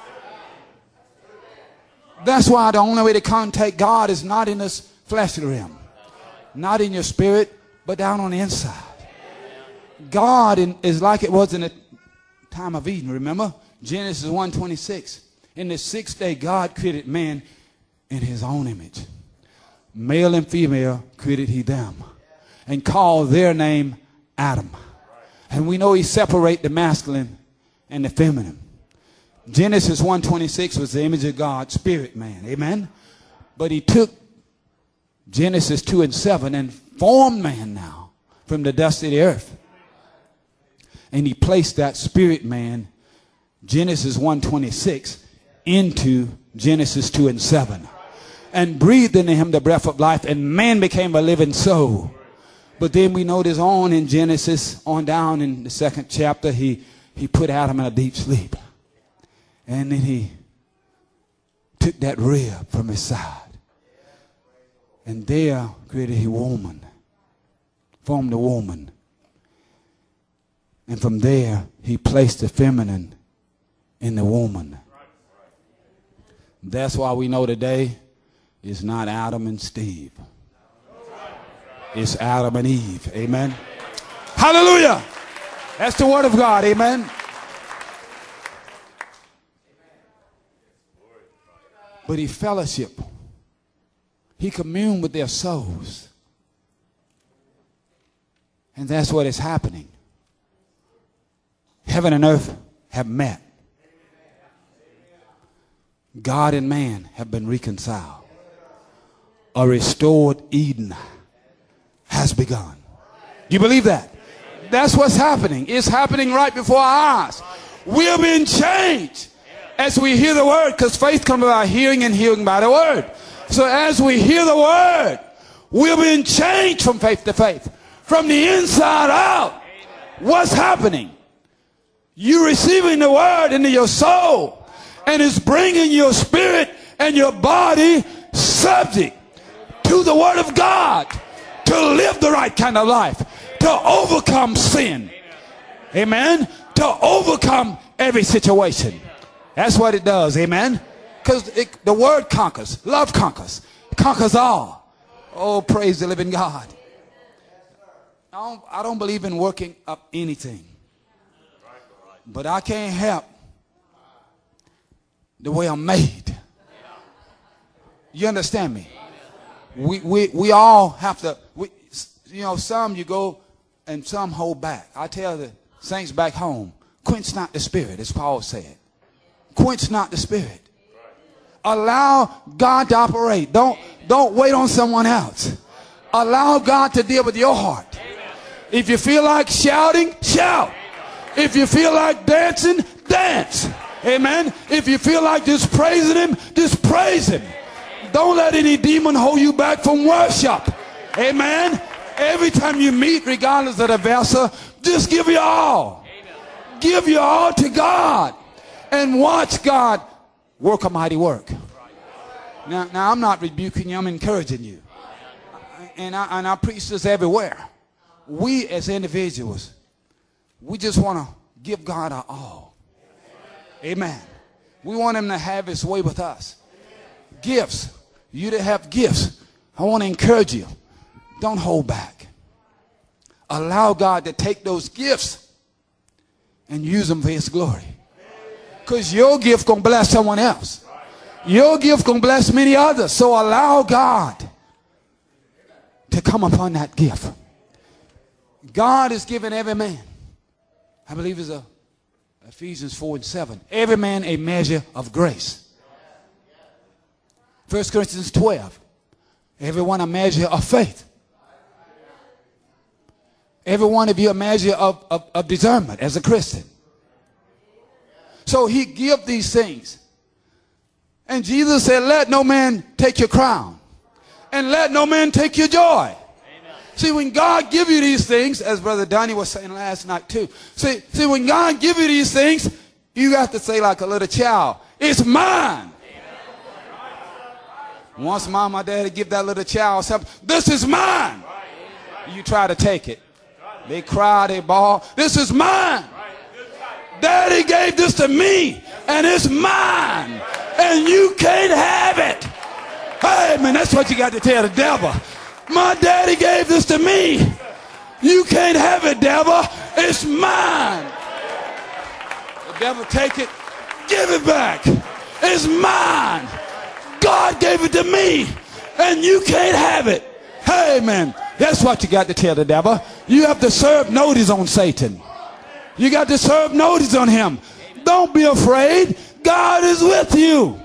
C: That's why the only way to contact God is not in this fleshly realm, not in your spirit, but down on the inside. God is like it was in the time of Eden. Remember Genesis 1:26. In the sixth day, God created man in his own image. Male and female created he them, and called their name Adam. And we know he separated the masculine and the feminine. Genesis 1:26 was the image of God, spirit man. Amen. But he took Genesis 2:7 and formed man now from the dust of the earth. And he placed that spirit man, Genesis 1:26, into Genesis 2:7. And breathed into him the breath of life, and man became a living soul. But then we notice on in Genesis, on down in the second chapter, he put Adam in a deep sleep. And then he took that rib from his side. And there created a woman, formed a woman. And from there, he placed the feminine in the woman. That's why we know today it's not Adam and Steve. It's Adam and Eve. Amen. Hallelujah. That's the word of God. Amen. But he fellowship. He communed with their souls. And that's what is happening. Heaven and earth have met. God and man have been reconciled. A restored Eden has begun. Do you believe that? That's what's happening. It's happening right before our eyes. We're being changed as we hear the word, because faith comes by hearing and hearing by the word. So as we hear the word, we're being changed from faith to faith, from the inside out. What's happening? You're receiving the word into your soul, and it's bringing your spirit and your body subject to the word of God to live the right kind of life, to overcome sin. Amen. To overcome every situation. That's what it does. Amen. Because the word conquers. Love conquers. It conquers all. Oh, praise the living God. I don't believe in working up anything. But I can't help the way I'm made. You understand me? We all have to, some you go and some hold back. I tell the saints back home, quench not the spirit, as Paul said. Quench not the spirit. Allow God to operate. Don't wait on someone else. Allow God to deal with your heart. If you feel like shouting, shout. If you feel like dancing, dance. Amen. If you feel like just praising him, just praise him. Don't let any demon hold you back from worship. Amen. Every time you meet, regardless of the vessel, just give your all. Give your all to God. And watch God work a mighty work. Now I'm not rebuking you. I'm encouraging you. And I preach this everywhere. We as individuals, we just want to give God our all. Amen. We want him to have his way with us. Gifts. You that have gifts, I want to encourage you. Don't hold back. Allow God to take those gifts and use them for his glory. Because your gift going to bless someone else. Your gift going to bless many others. So allow God to come upon that gift. God has given every man, I believe it's Ephesians 4:7, every man a measure of grace. 1 Corinthians 12, everyone a measure of faith. Every one of you a measure of discernment as a Christian. So he give these things. And Jesus said, let no man take your crown. And let no man take your joy. See, when God give you these things, as Brother Donnie was saying last night too. See, when God give you these things, you got to say like a little child, it's mine. Once mom or daddy give that little child something, this is mine. You try to take it. They cry, they bawl, this is mine.
F: Daddy gave this to me, and it's mine, and you can't have it. Hey, man, that's what you got to tell the devil. My daddy gave this to me. You can't have it, devil. It's mine. The devil, take it, give it back. It's mine. God gave it to me, and you can't have it. Hey, man, that's what you got to tell the devil. You have to serve notice on Satan. You got to serve notice on him. Don't be afraid. God is with you.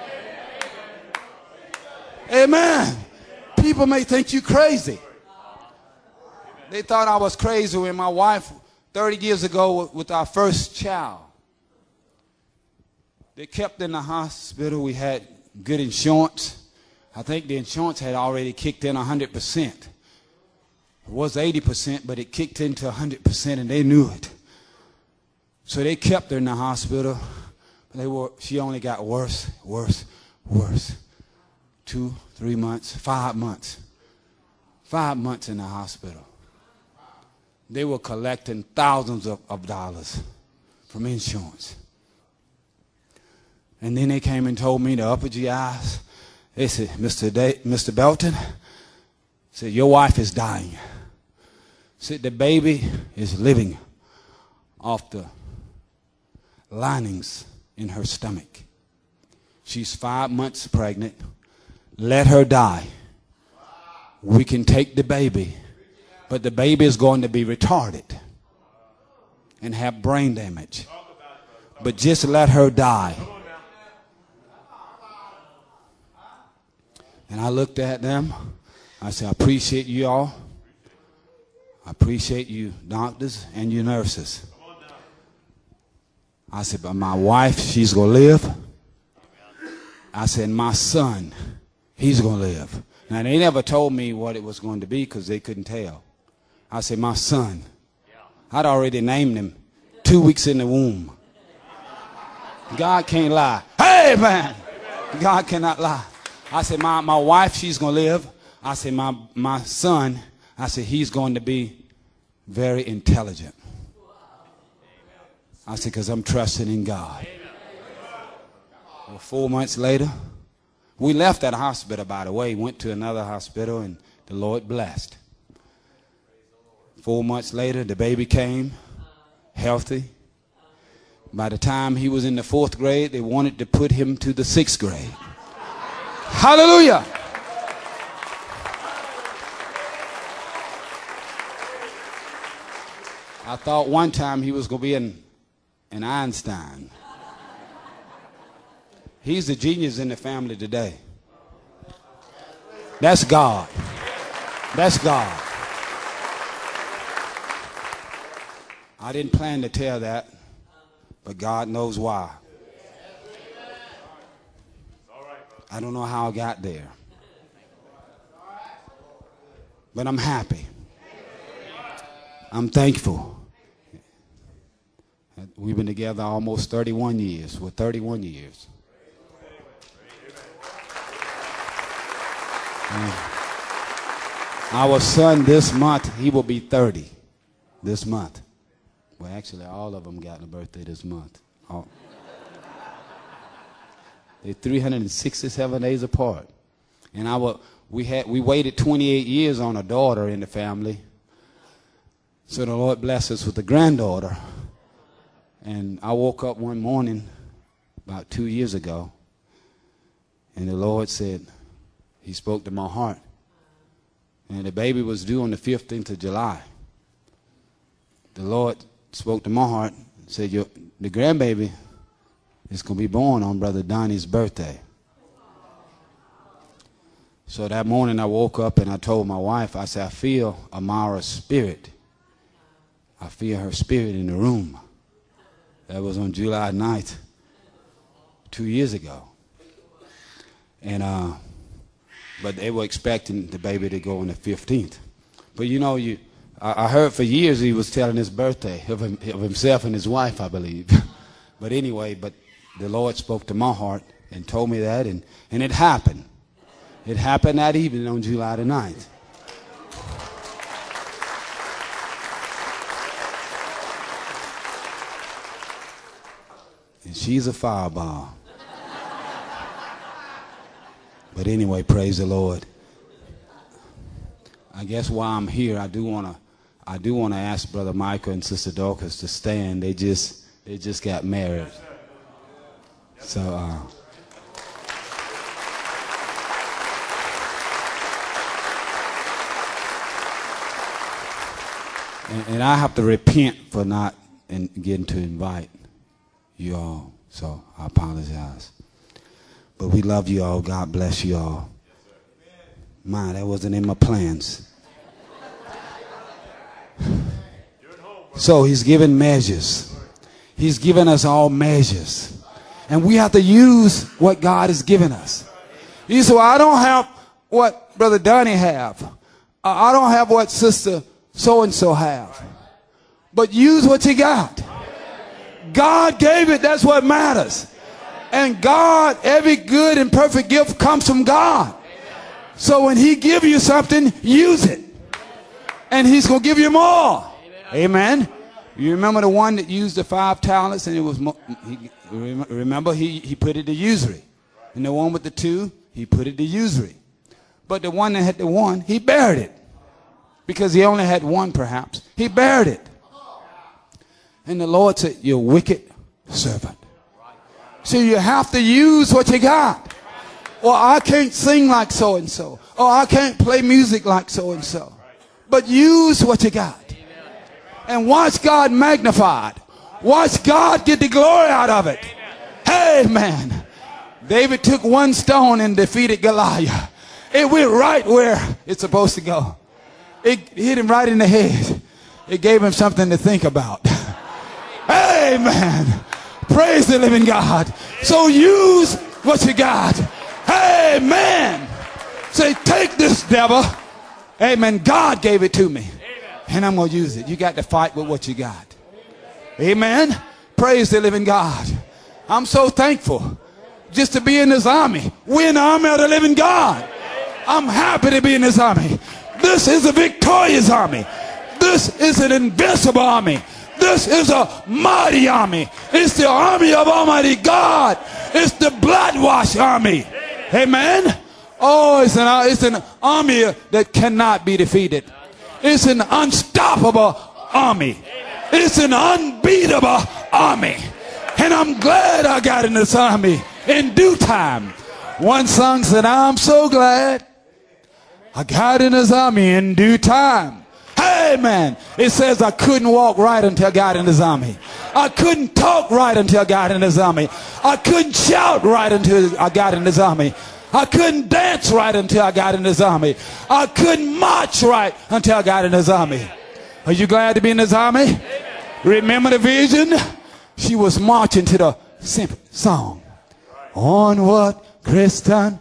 F: Amen. People may think you crazy. They thought I was crazy when my wife, 30 years ago, with our first child. They kept in the hospital. We had good insurance. I think the insurance had already kicked in 100%. It was 80%, but it kicked into 100%, and they knew it. So they kept her in the hospital. She only got worse. 2, 3 months, 5 months. 5 months in the hospital. They were collecting thousands of dollars from insurance. And then they came and told me, the upper GIs, they said, Mr. Belton, said, your wife is dying. Said, the baby is living off the linings in her stomach. She's 5 months pregnant. Let her die. We can take the baby, but the baby is going to be retarded and have brain damage. But just let her die. And I looked at them. I said, I appreciate you all. I appreciate you doctors and you nurses. I said, but my wife, she's going to live. I said, my son, he's going to live. Now, they never told me what it was going to be because they couldn't tell. I said, my son. I'd already named him 2 weeks in the womb. God can't lie. Hey, man. God cannot lie. I said, my wife, she's going to live. I said, my son, I said, he's going to be very intelligent. I said, because I'm trusting in God. Well, 4 months later, we left that hospital, by the way, went to another hospital, and the Lord blessed. 4 months later, the baby came, healthy. By the time he was in the 4th grade, they wanted to put him to the 6th grade. Hallelujah. I thought one time he was going to be an Einstein. He's the genius in the family today. That's God. That's God. I didn't plan to tell that, but God knows why. I don't know how I got there, but I'm happy. I'm thankful. We've been together almost 31 years. Well, 31 years. Our son this month, he will be 30 this month. Well, actually, all of them got a birthday this month. They're 367 days apart. And we waited 28 years on a daughter in the family. So the Lord blessed us with a granddaughter. And I woke up one morning about 2 years ago, and the Lord said, he spoke to my heart. And the baby was due on the 15th of July. The Lord spoke to my heart and said, the grandbaby is going to be born on Brother Donnie's birthday. So that morning I woke up and I told my wife, I said, I feel Amara's spirit. I feel her spirit in the room. That was on July 9th, 2 years ago. And but they were expecting the baby to go on the 15th. But you know, I heard for years he was telling his birthday of himself and his wife, I believe. But anyway, the Lord spoke to my heart and told me that, and it happened. It happened that evening on July the 9th.
C: And she's a fireball. But anyway, praise the Lord. I guess while I'm here, I do want to ask Brother Michael and Sister Dorcas to stand. They just got married. So and I have to repent for not getting to invite you all. So I apologize. But we love you all. God bless you all. My, that wasn't in my plans. So he's given measures. He's given us all measures. And we have to use what God has given us. You say, well, I don't have what Brother Donnie have. I don't have what Sister so-and-so have. But use what you got. God gave it. That's what matters. And God, every good and perfect gift comes from God. So when he give you something, use it. And he's going to give you more. Amen. You remember the one that used the 5 talents and it was, remember he put it to usury. And the one with the 2, he put it to usury. But the one that had the 1, he buried it. Because he only had 1 perhaps. He buried it. And the Lord said, you wicked servant. So you have to use what you got. Or I can't sing like so-and-so. Or I can't play music like so-and-so. But use what you got. And watch God magnified. Watch God get the glory out of it. Hey, man. David took 1 stone and defeated Goliath. It went right where it's supposed to go. It hit him right in the head. It gave him something to think about. Hey, man. Praise the living God. So use what you got. Hey, man. Say, take this, devil. Amen. God gave it to me. And I'm going to use it. You got to fight with what you got. Amen. Praise the living God. I'm so thankful just to be in this army. We're in the army of the living God. I'm happy to be in this army. This is a victorious army. This is an invincible army. This is a mighty army. It's the army of Almighty God. It's the blood-washed army. Amen. Oh, it's an army that cannot be defeated. It's an unstoppable army. It's an unbeatable army. And I'm glad I got in this army in due time. One song said, I'm so glad I got in this army in due time. Hey, man. It says I couldn't walk right until I got in this army. I couldn't talk right until I got in this army. I couldn't shout right until I got in this army. I couldn't dance right until I got in this army. I couldn't march right until I got in this army. Are you glad to be in this army? Amen. Remember the vision? She was marching to the simple song. Onward, Christian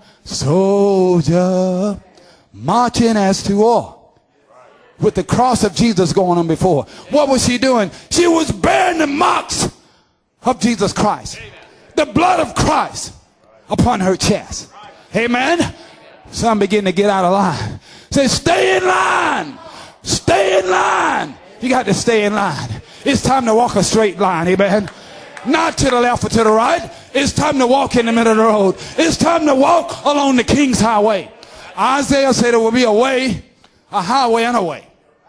C: soldier, marching as to war. With the cross of Jesus going on before. What was she doing? She was bearing the marks of Jesus Christ. The blood of Christ upon her chest. Amen. Some begin to get out of line. Say, stay in line. Stay in line. You got to stay in line. It's time to walk a straight line. Amen. Not to the left or to the right. It's time to walk in the middle of the road. It's time to walk along the King's highway. Isaiah said there will be a way, a highway and a way.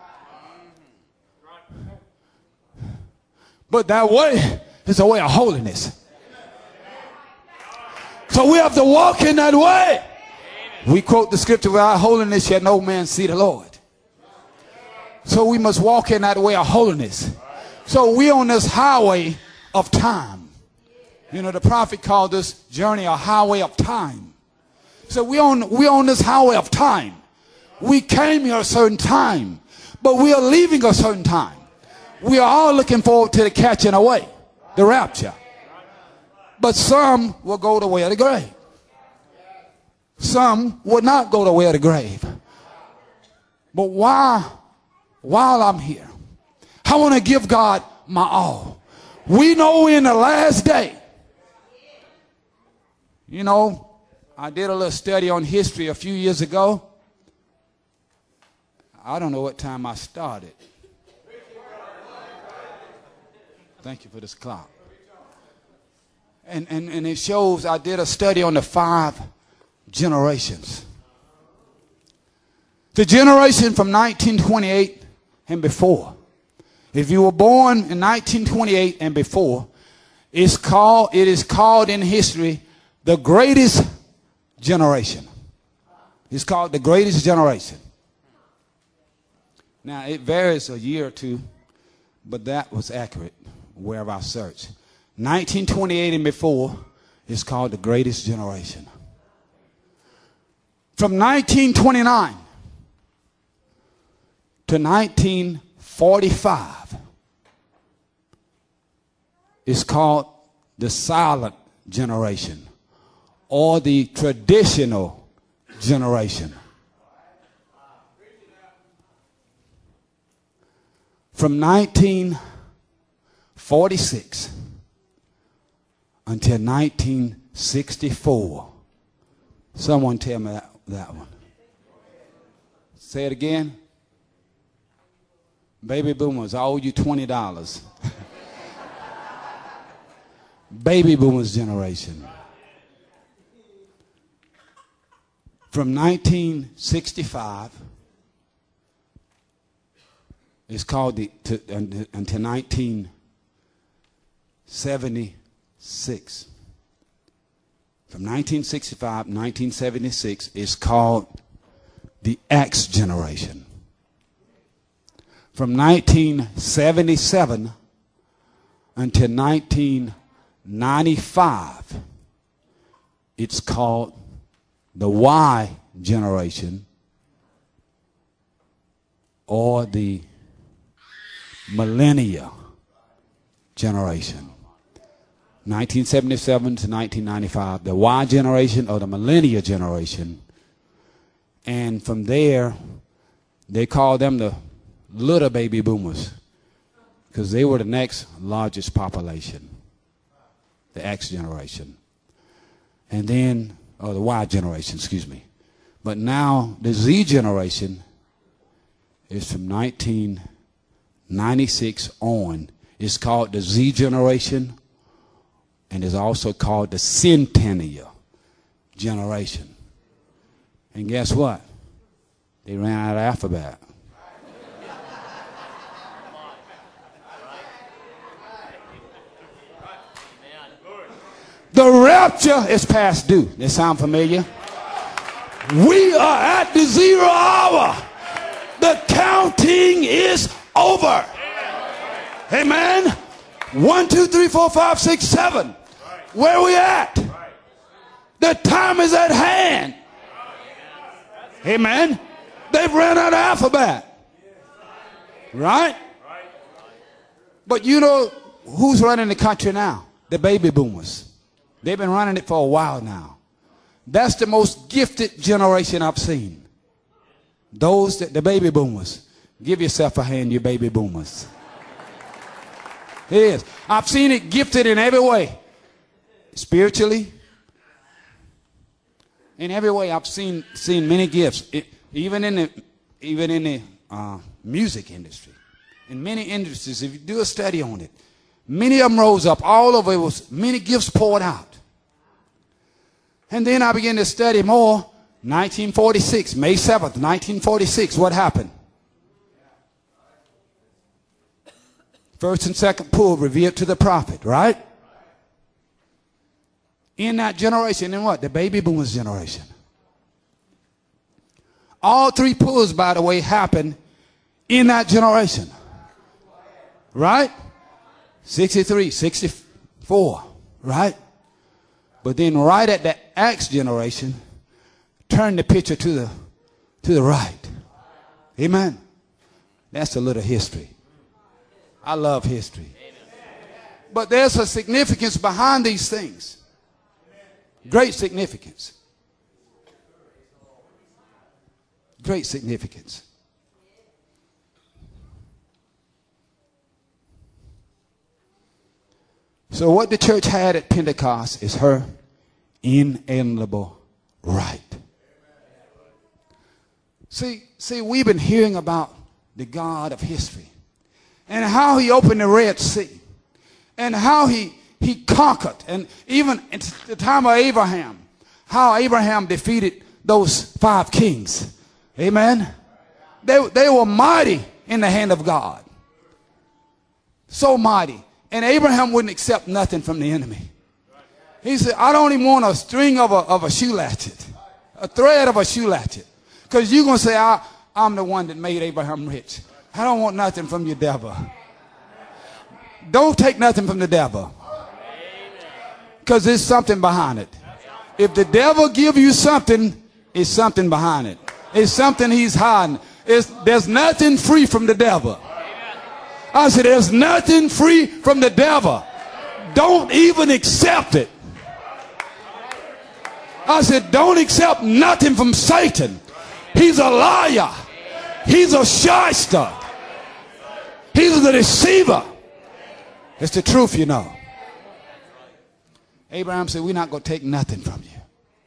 C: But that way is a way of holiness. So we have to walk in that way. We quote the scripture, without holiness shall no man see the Lord. So we must walk in that way of holiness. So we're on this highway of time. You know, the prophet called this journey a highway of time. So we're on this highway of time. We came here a certain time, but we are leaving a certain time. We are all looking forward to the catching away, the rapture. But some will go the way of the grave. Some will not go the way of the grave. But while I'm here, I want to give God my all. We know we're in the last day. You know, I did a little study on history a few years ago. I don't know what time I started. Thank you for this clock. And it shows, I did a study on the 5 generations. The generation from 1928 and before. If you were born in 1928 and before, it is called in history the greatest generation. It's called the greatest generation. Now, it varies a year or two, but that was accurate wherever I searched. 1928 and before is called the greatest generation. From 1929 to 1945 is called the silent generation or the traditional generation. From 1946 until 1964. Someone tell me that one. Say it again. Baby boomers, I owe you $20. Baby boomers generation. From 1965, it's called until 1976. From 1965 1976 is called the X generation. From 1977 until 1995, it's called the Y generation or the millennia generation. 1977 to 1995, the Y generation or the millennia generation. And from there, they call them the little baby boomers because they were the next largest population, the X generation. And then, or the Y generation, excuse me. But now the Z generation is from 1996 on. It's called the Z generation and is also called the centennial generation. And guess what? They ran out of alphabet. The rapture is past due. That sound familiar? We are at the 0 hour. The counting is over. Amen. 1, 2, 3, 4, 5, 6, 7. Where are we at? The time is at hand. Amen. They've run out of alphabet. Right? But you know who's running the country now? The baby boomers. They've been running it for a while now. That's the most gifted generation I've seen. Those, the baby boomers. Give yourself a hand, you baby boomers. It is. I've seen it gifted in every way. Spiritually. In every way, I've seen many gifts. Even in the music industry. In many industries, if you do a study on it, many of them rose up. All of it was many gifts poured out. And then I began to study more. 1946, May 7th, 1946, what happened? First and second pull revealed to the prophet, right? In that generation, in what? The baby boomers generation. All 3 pulls, by the way, happened in that generation. Right? 63, 64, right? But then right at the X generation, turn the picture to the right. Amen. That's a little history. I love history. But there's a significance behind these things. Great significance. Great significance. So what the church had at Pentecost is her inalienable right. See, we've been hearing about the God of history and how he opened the Red Sea and how he he conquered. And even at the time of Abraham, how Abraham defeated those 5 kings. Amen. They were mighty in the hand of God. So mighty. And Abraham wouldn't accept nothing from the enemy. He said, I don't even want a string of a shoe latchet, a thread of a shoe latchet. Because you're going to say, I'm the one that made Abraham rich. I don't want nothing from you, devil. Don't take nothing from the devil. Because there's something behind it. If the devil give you something, it's something behind it. It's something he's hiding. There's nothing free from the devil. I said, there's nothing free from the devil. Don't even accept it. I said, don't accept nothing from Satan. He's a liar. He's a shyster. He's the deceiver. It's the truth, you know. Abraham said, we're not going to take nothing from you.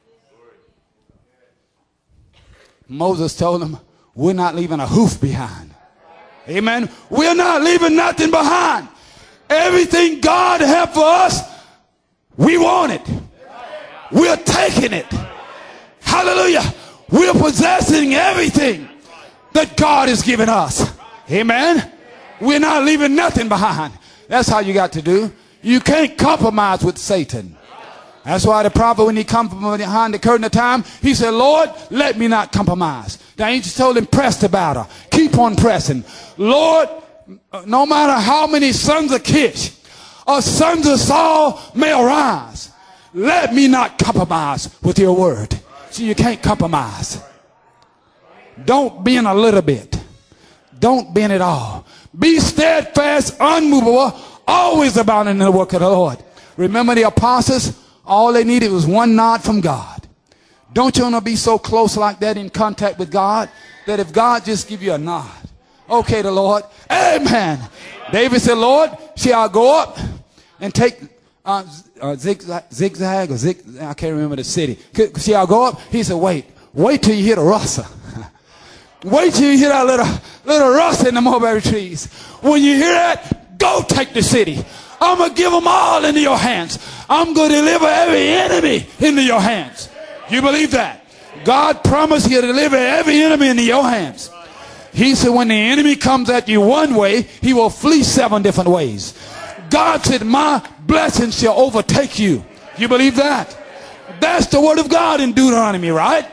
C: Moses told him, we're not leaving a hoof behind. Amen. We're not leaving nothing behind. Everything God had for us, we want it. We're taking it. Hallelujah. We're possessing everything that God has given us. Amen. We're not leaving nothing behind. That's how you got to do. You can't compromise with Satan. That's why the prophet, when he come from behind the curtain of time, he said, Lord, let me not compromise. The angel told him, press the battle. Keep on pressing. Lord, no matter how many sons of Kish or sons of Saul may arise, let me not compromise with your word. So you can't compromise. Don't bend a little bit. Don't bend at all. Be steadfast, unmovable, always abounding in the work of the Lord. Remember the apostles? All they needed was one nod from God. Don't you want to be so close like that in contact with God that if God just give you a nod, okay, the Lord, amen. David said, Lord, shall I go up and take zigzag or I can't remember the city. Shall I go up? He said, wait till you hear the rustle. Wait till you hear that little rustle in the mulberry trees. When you hear that, go take the city. I'm going to give them all into your hands. I'm going to deliver every enemy into your hands. You believe that? God promised he'll deliver every enemy into your hands. He said when the enemy comes at you one way, he will flee 7 different ways. God said, my blessings shall overtake you. You believe that? That's the word of God in Deuteronomy, right?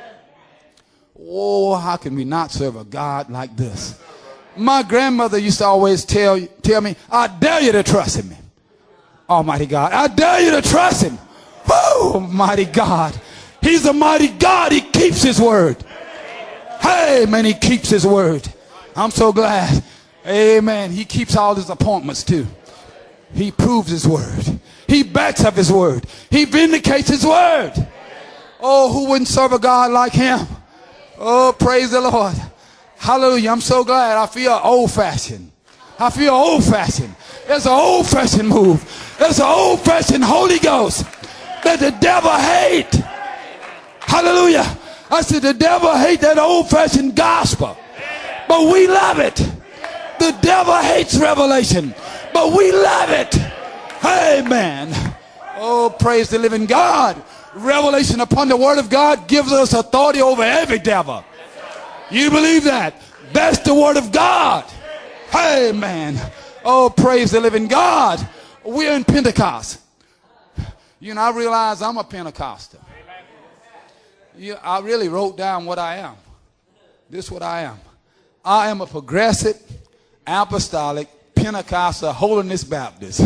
C: Oh, how can we not serve a God like this? My grandmother used to always tell me, I dare you to trust him. Almighty God, I dare you to trust him. Woo, mighty God. He's a mighty God. He keeps his word. Hey, man, he keeps his word. I'm so glad. Amen. He keeps all his appointments too. He proves his word. He backs up his word. He vindicates his word. Oh, who wouldn't serve a God like him? Oh, praise the Lord. Hallelujah. I'm so glad. I feel old-fashioned. I feel old-fashioned. There's an old-fashioned move. There's an old-fashioned Holy Ghost that the devil hate. Hallelujah. I said the devil hate that old-fashioned gospel. But we love it. The devil hates revelation. But we love it. Amen. Oh, praise the living God. Revelation upon the word of God gives us authority over every devil. You believe that? That's the word of God. Amen. Oh, praise the living God. We're in Pentecost. You know, I realize I'm a Pentecostal. I really wrote down what I am. This is what I am. I am a progressive, apostolic, Pentecostal, Holiness Baptist.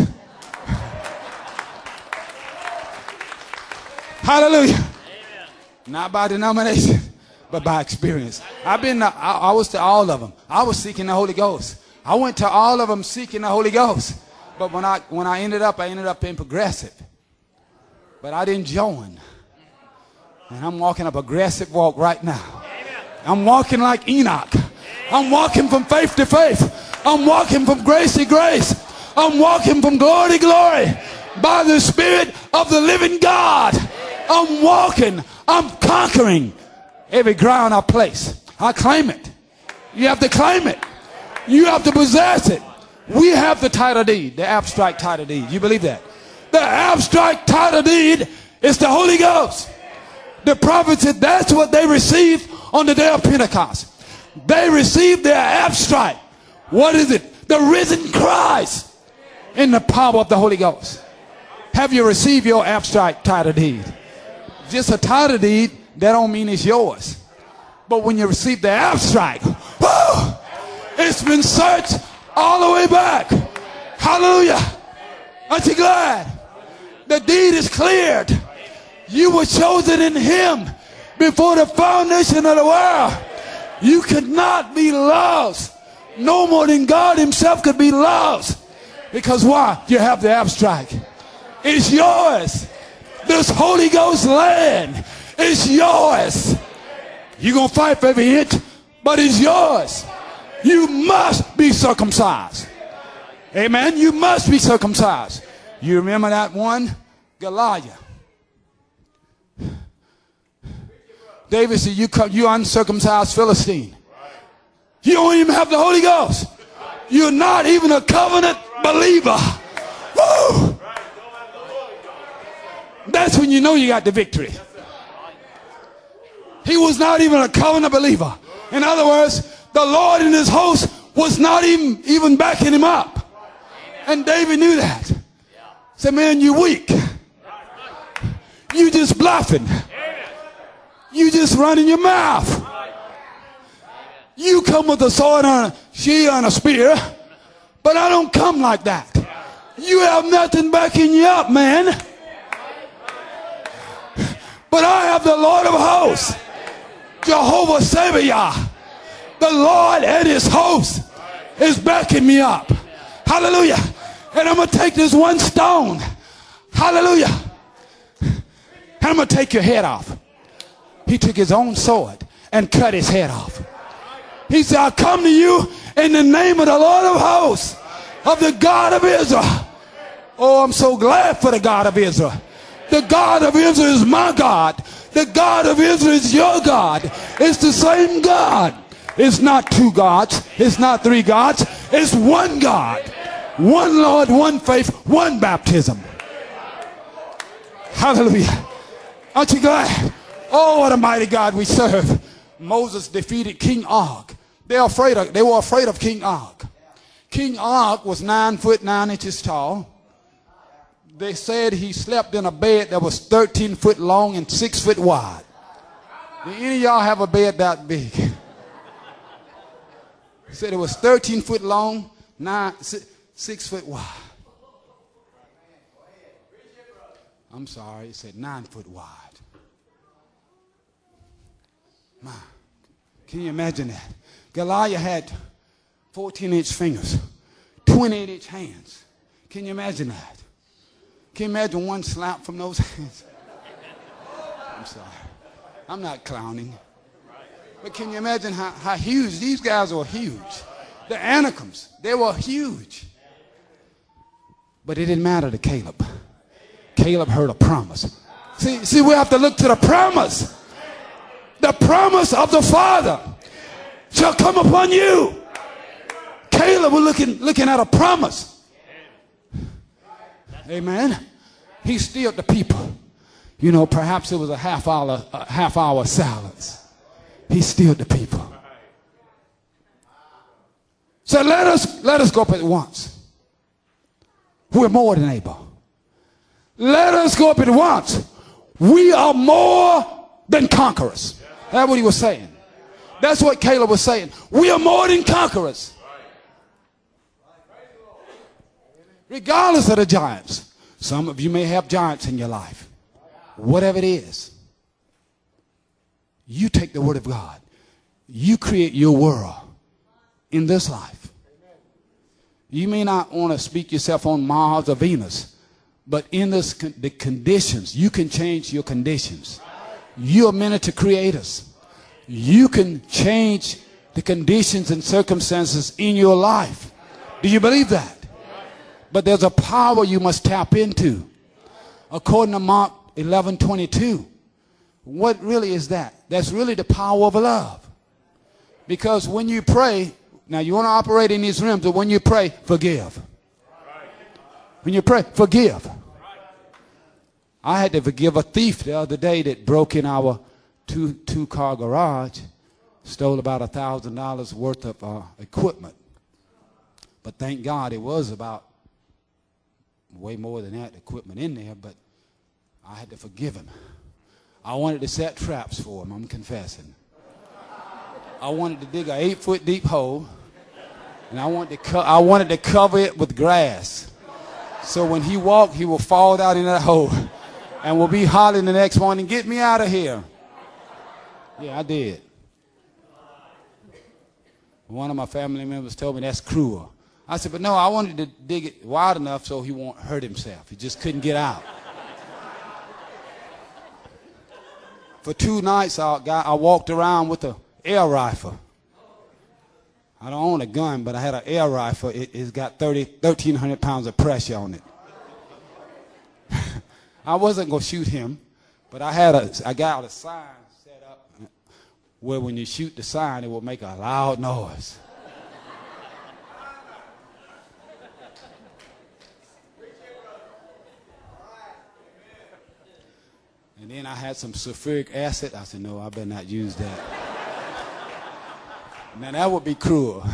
C: Hallelujah. Amen. Not by denomination, but by experience. I was to all of them. I was seeking the Holy Ghost. I went to all of them seeking the Holy Ghost. But when I ended up in progressive. But I didn't join. And I'm walking a progressive walk right now. I'm walking like Enoch. I'm walking from faith to faith. I'm walking from grace to grace. I'm walking from glory to glory. By the Spirit of the living God. I'm walking. I'm conquering every ground I place. I claim it. You have to claim it. You have to possess it. We have the title deed, the abstract title deed. You believe that?
F: The abstract title deed is the Holy Ghost. The prophet said that's what they received on the day of Pentecost. They received their abstract. What is it? The risen Christ in the power of the Holy Ghost. Have you received your abstract title deed? Just a title deed, that don't mean it's yours. But when you receive the abstract, whoo, it's been searched all the way back. Hallelujah. Aren't you glad? The deed is cleared. You were chosen in him before the foundation of the world. You could not be lost. No more than God himself could be lost. Because why? You have the abstract. It's yours. This Holy Ghost land is yours. You're going to fight for every inch, but it's yours. You must be circumcised. Amen. You must be circumcised. You remember that one? Goliath. David said, you uncircumcised Philistine. You don't even have the Holy Ghost. You're not even a covenant believer. Woo! That's when you know you got the victory. He was not even a covenant believer. In other words, the Lord in his host was not even backing him up. And David knew that. Said, man, you weak. You just bluffing. You just running your mouth. You come with a sword and a shield and a spear, but I don't come like that. You have nothing backing you up, man. But I have the Lord of hosts, Jehovah Sabaoth. The Lord and his host is backing me up. Hallelujah. And I'm going to take this one stone. Hallelujah. And I'm going to take your head off. He took his own sword and cut his head off. He said, I come to you in the name of the Lord of hosts, of the God of Israel. Oh, I'm so glad for the God of Israel. The God of Israel is my God. The God of Israel is your God. It's the same God. It's not two gods. It's not three gods. It's one God. One Lord, one faith, one baptism. Hallelujah. Aren't you glad? Oh, what a mighty God we serve. Moses defeated King Og. They were afraid of King Og. King Og was 9 foot 9 inches tall. They said he slept in a bed that was 13 foot long and 6 foot wide. Did any of y'all have a bed that big? Said it was 13 foot long, 6 foot wide. I'm sorry, it said 9 foot wide. My, can you imagine that? Goliath had 14-inch fingers, 28-inch hands. Can you imagine that? Can you imagine one slap from those hands? I'm sorry. I'm not clowning. But can you imagine how huge? These guys were huge. The Anakims, they were huge. But it didn't matter to Caleb. Caleb heard a promise. See, we have to look to the promise. The promise of the Father shall come upon you. Caleb was looking at a promise. Amen. He stilled the people. You know, perhaps it was a half hour silence. He stilled the people. So let us go up at once. We're more than able. Let us go up at once. We are more than conquerors. That's what he was saying. That's what Caleb was saying. We are more than conquerors. Regardless of the giants. Some of you may have giants in your life. Whatever it is. You take the word of God. You create your world in this life. You may not want to speak yourself on Mars or Venus, but in the conditions, you can change your conditions. You are meant to creators. You can change the conditions and circumstances in your life. Do you believe that? But there's a power you must tap into. According to Mark 11:22. What really is that? That's really the power of love. Because when you pray, now you want to operate in these realms, but when you pray, forgive. When you pray, forgive.
C: I had to forgive a thief the other day that broke in our two-car garage, stole about $1,000 worth of equipment. But thank God it was about way more than that equipment in there, but I had to forgive him. I wanted to set traps for him, I'm confessing. I wanted to dig an 8-foot deep hole, and I wanted to cover it with grass. So when he walked, he will fall out in that hole and will be hollering the next morning, "Get me out of here." Yeah, I did. One of my family members told me that's cruel. I said, but no, I wanted to dig it wide enough so he won't hurt himself. He just couldn't get out. For 2 nights, I walked around with an air rifle. I don't own a gun, but I had an air rifle. It's got 1,300 pounds of pressure on it. I wasn't going to shoot him, but I got a sign set up where when you shoot the sign, it will make a loud noise. And then I had some sulfuric acid. I said, no, I better not use that. Now, that would be cruel.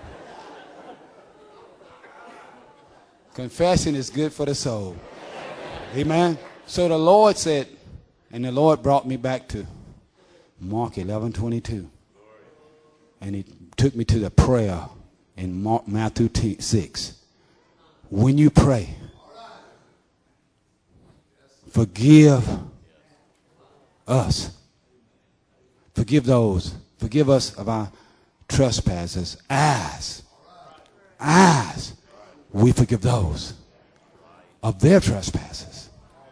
C: Confession is good for the soul. Amen. So the Lord said, and the Lord brought me back to Mark 11:22. And he took me to the prayer in Matthew 6. When you pray, forgive us. Forgive us of our trespasses as we forgive those of their trespasses.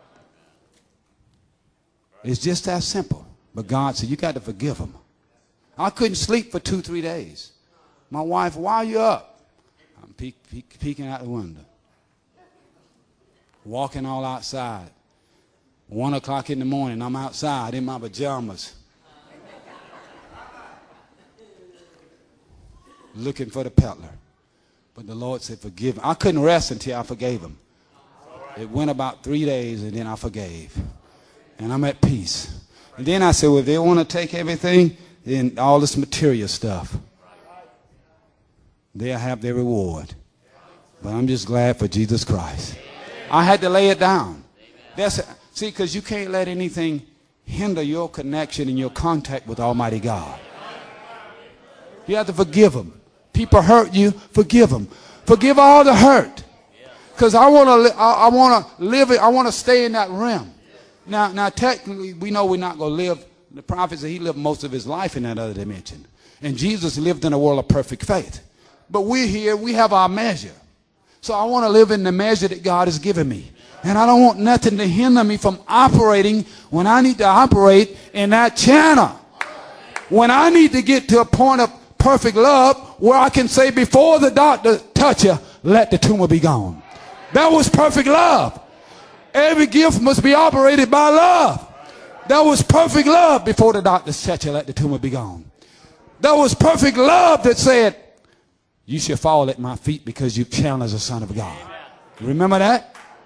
C: It's just that simple. But God said, you got to forgive them. I couldn't sleep for 2-3 days. My wife, why are you up? I'm peeking out the window. Walking all outside. 1 o'clock in the morning, I'm outside in my pajamas. Looking for the peddler. But the Lord said, forgive him. I couldn't rest until I forgave him. It went about 3 days, and then I forgave. And I'm at peace. And then I said, well, if they want to take everything, then all this material stuff, they'll have their reward. But I'm just glad for Jesus Christ. I had to lay it down. See, because you can't let anything hinder your connection and your contact with Almighty God. You have to forgive them. People hurt you, forgive them. Forgive all the hurt. Because I want to live it. I want to stay in that realm. Now, technically, we know we're not going to live. The prophet said he lived most of his life in that other dimension. And Jesus lived in a world of perfect faith. But we're here. We have our measure. So I want to live in the measure that God has given me. And I don't want nothing to hinder me from operating when I need to operate in that channel. When I need to get to a point of perfect love where I can say before the doctor touch you, let the tumor be gone. That was perfect love. Every gift must be operated by love. That was perfect love before the doctor touch you, let the tumor be gone. That was perfect love that said, you shall fall at my feet because you've challenged the Son of God. Remember that?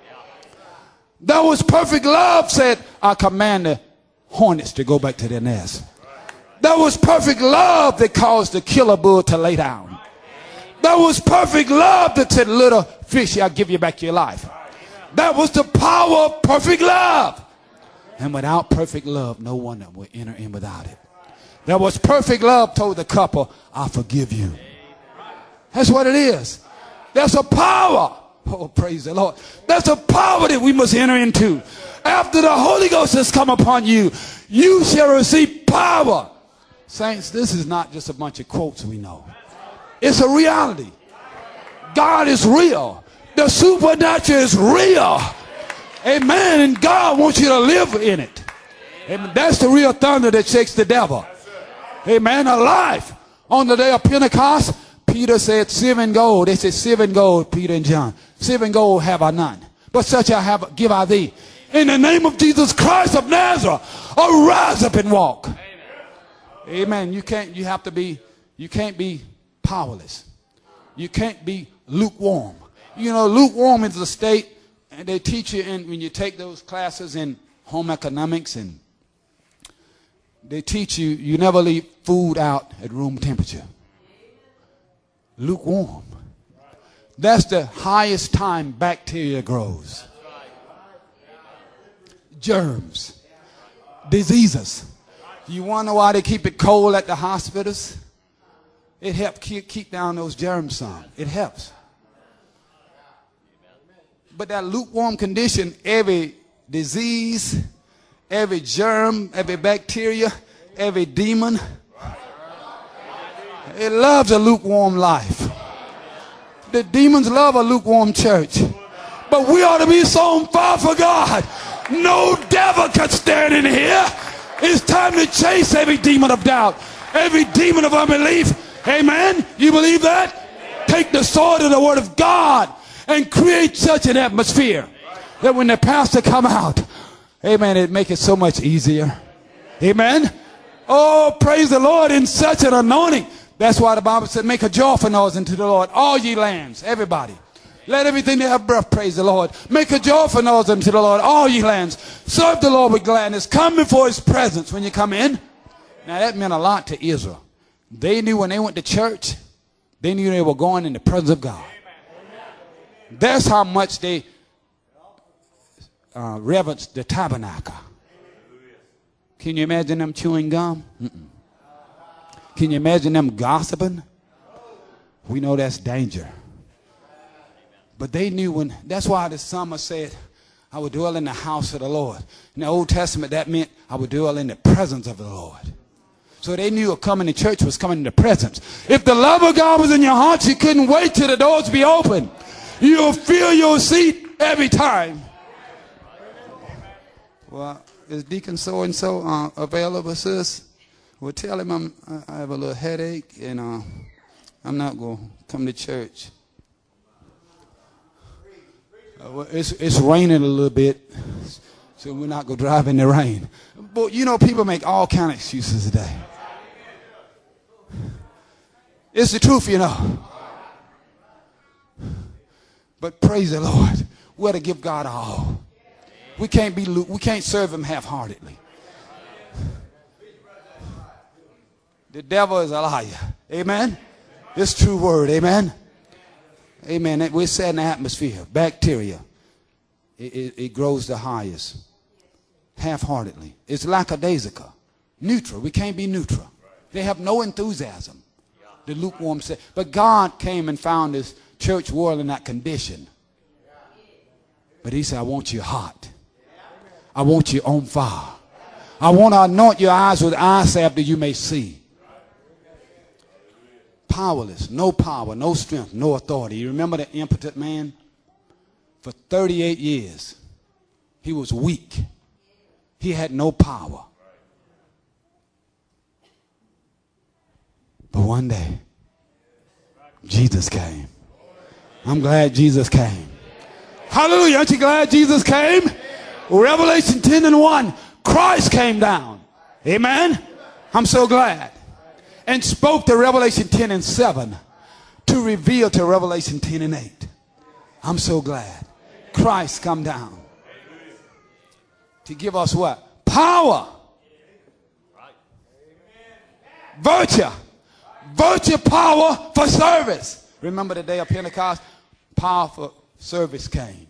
C: That was perfect love said, I command the hornets to go back to their nest. That was perfect love that caused the killer bull to lay down. That was perfect love that said, little fish, I'll give you back your life. That was the power of perfect love. And without perfect love, no one will enter in without it. That was perfect love told the couple, I forgive you. That's what it is. There's a power. Oh, praise the Lord. That's a power that we must enter into. After the Holy Ghost has come upon you, you shall receive power. Saints, this is not just a bunch of quotes we know. It's a reality. God is real. The supernatural is real. Amen. And God wants you to live in it. Amen. That's the real thunder that shakes the devil. Amen. Alive. On the day of Pentecost, Peter said, 7 gold. They said, 7 gold, Peter and John. 7 gold have I none. But such I have, give I thee. In the name of Jesus Christ of Nazareth, arise up and walk. Amen. You can't be powerless. You can't be lukewarm. You know, lukewarm is a state And they teach you when you take those classes in home economics, and they teach you, you never leave food out at room temperature. Lukewarm. That's the highest time bacteria grows. Germs. Diseases. You wonder why they keep it cold at the hospitals? It helps keep down those germs some. It helps. But that lukewarm condition, every disease, every germ, every bacteria, every demon, it loves a lukewarm life. The demons love a lukewarm church. But we ought to be so on fire for God. No devil can stand in here. It's time to chase every demon of doubt, every demon of unbelief. Amen? You believe that? Take the sword of the word of God and create such an atmosphere that when the pastor come out, amen, it make it so much easier. Amen? Oh, praise the Lord, in such an anointing. That's why the Bible said, make a joyful noise unto the Lord, all ye lands, everybody. Let everything that have breath praise the Lord. Make a joyful noise unto the Lord, all ye lands. Serve the Lord with gladness. Come before his presence when you come in. Now that meant a lot to Israel. They knew when they went to church, they knew they were going in the presence of God. That's how much they reverenced the tabernacle. Can you imagine them chewing gum? Mm-mm. Can you imagine them gossiping? We know that's danger. But they knew that's why the psalmist said, I would dwell in the house of the Lord. In the Old Testament, that meant I would dwell in the presence of the Lord. So they knew coming to church was coming in the presence. If the love of God was in your heart, you couldn't wait till the doors be open. You'll fill your seat every time. Well, is Deacon so-and-so available, sis? Well, tell him I have a little headache and I'm not going to come to church. Well, it's raining a little bit, so we're not going to drive in the rain. But, you know, people make all kind of excuses today. It's the truth, you know. But praise the Lord. We ought to give God all. We can't serve him half-heartedly. The devil is a liar. Amen? It's true word. Amen? Amen. We're setting the atmosphere. Bacteria. It grows the highest. Half-heartedly. It's lackadaisical. Neutral. We can't be neutral. They have no enthusiasm. The lukewarm said. But God came and found this church world in that condition. But he said, I want you hot. I want you on fire. I want to anoint your eyes with eye salve that you may see. Powerless, no power, no strength, no authority. You remember the impotent man? For 38 years, he was weak. He had no power. But one day, Jesus came. I'm glad Jesus came. Hallelujah. Aren't you glad Jesus came? Revelation 10:1, Christ came down. Amen. I'm so glad. And spoke to Revelation 10:7 to reveal to Revelation 10:8. I'm so glad. Christ come down. To give us what? Power. Virtue. Virtue, power for service. Remember the day of Pentecost? Power for service came.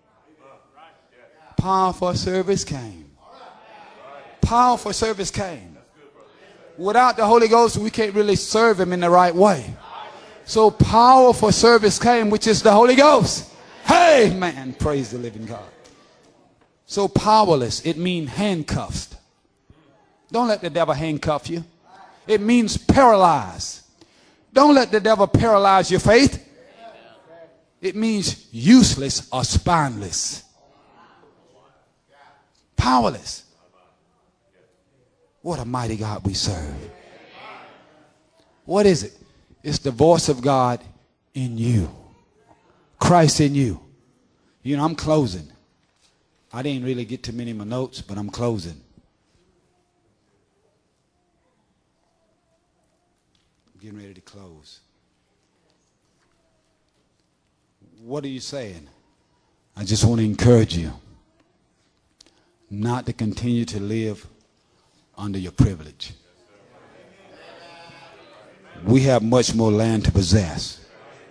C: Power for service came. Power for service came. Without the Holy Ghost, we can't really serve him in the right way. So power for service came, which is the Holy Ghost. Hey, man, praise the living God. So powerless, it means handcuffed. Don't let the devil handcuff you. It means paralyzed. Don't let the devil paralyze your faith. It means useless or spineless. Powerless. What a mighty God we serve. What is it? It's the voice of God in you. Christ in you. You know, I'm closing. I didn't really get to many of my notes, but I'm closing. I'm getting ready to close. What are you saying? I just want to encourage you not to continue to live under your privilege. We have much more land to possess.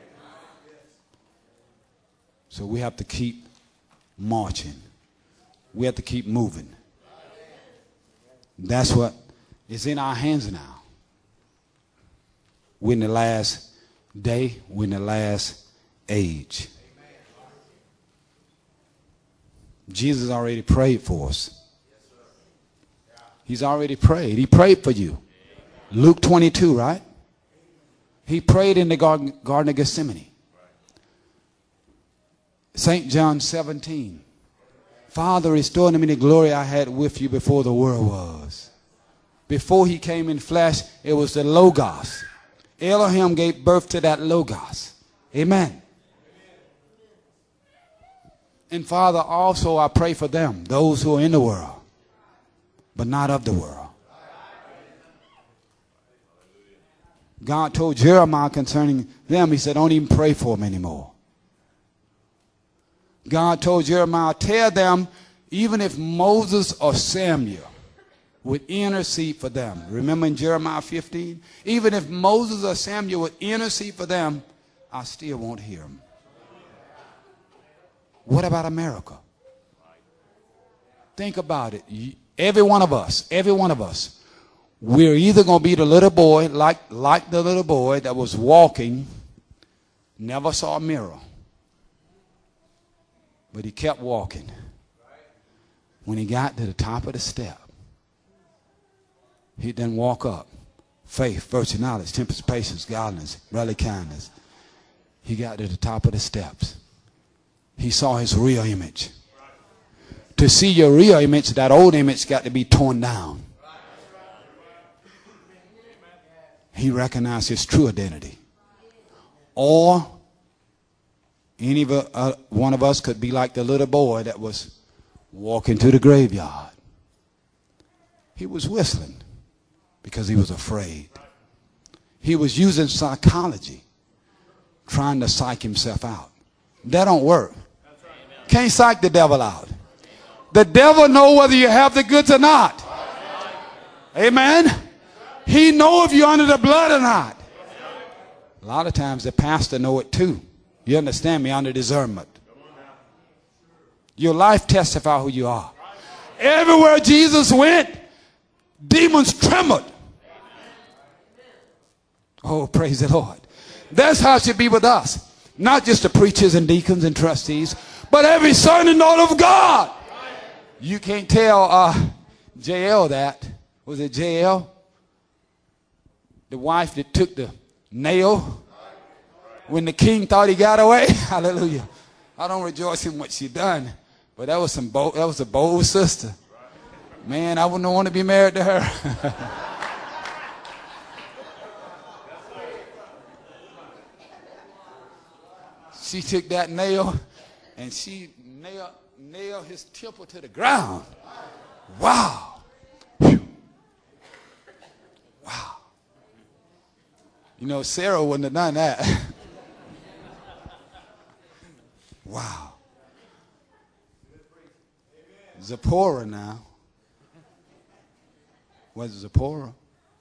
C: So we have to keep marching. We have to keep moving. That's what is in our hands now. We're in the last day. We're in the last age. Jesus already prayed for us. He's already prayed. He prayed for you. Luke 22, right? He prayed in the Garden of Gethsemane. St. John 17. Father, restore unto me the glory I had with you before the world was. Before he came in flesh, it was the Logos. Elohim gave birth to that Logos. Amen. And Father, also I pray for them, those who are in the world, but not of the world. God told Jeremiah concerning them, he said, don't even pray for them anymore. God told Jeremiah, tell them, even if Moses or Samuel would intercede for them. Remember in Jeremiah 15? Even if Moses or Samuel would intercede for them, I still won't hear them. What about America? Think about it. Every one of us, we're either going to be the little boy, like the little boy that was walking, never saw a mirror, but he kept walking. When he got to the top of the step, he didn't walk up. Faith, virtue, knowledge, temperance, patience, godliness, brotherly kindness. He got to the top of the steps. He saw his real image. To see your real image, that old image got to be torn down. He recognized his true identity. Or any one of us could be like the little boy that was walking to the graveyard. He was whistling because he was afraid. He was using psychology, trying to psych himself out. That don't work. Can't psych the devil out. The devil knows whether you have the goods or not. Amen. He knows if you're under the blood or not. A lot of times the pastor know it too. You understand me? Under discernment. Your life testifies who you are. Everywhere Jesus went, demons trembled. Oh, praise the Lord. That's how it should be with us. Not just the preachers and deacons and trustees, but every son and daughter of God. You can't tell JL that. Was it JL? The wife that took the nail when the king thought he got away. Hallelujah. I don't rejoice in what she done, but that was a bold sister. Man, I wouldn't want to be married to her. She took that nail and she nailed his temple to the ground. Wow. Whew. Wow. You know, Sarah wouldn't have done that. Wow. Zipporah now. Was it Zipporah?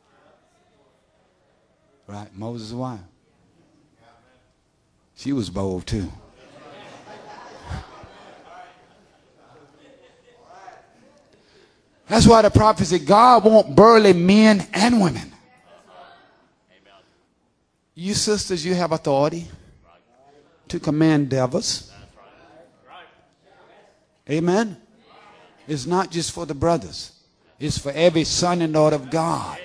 C: Right, Moses' wife. She was bold too. That's why the prophet said God wants burly men and women. You sisters, you have authority to command devils. Amen. It's not just for the brothers. It's for every son and daughter of God.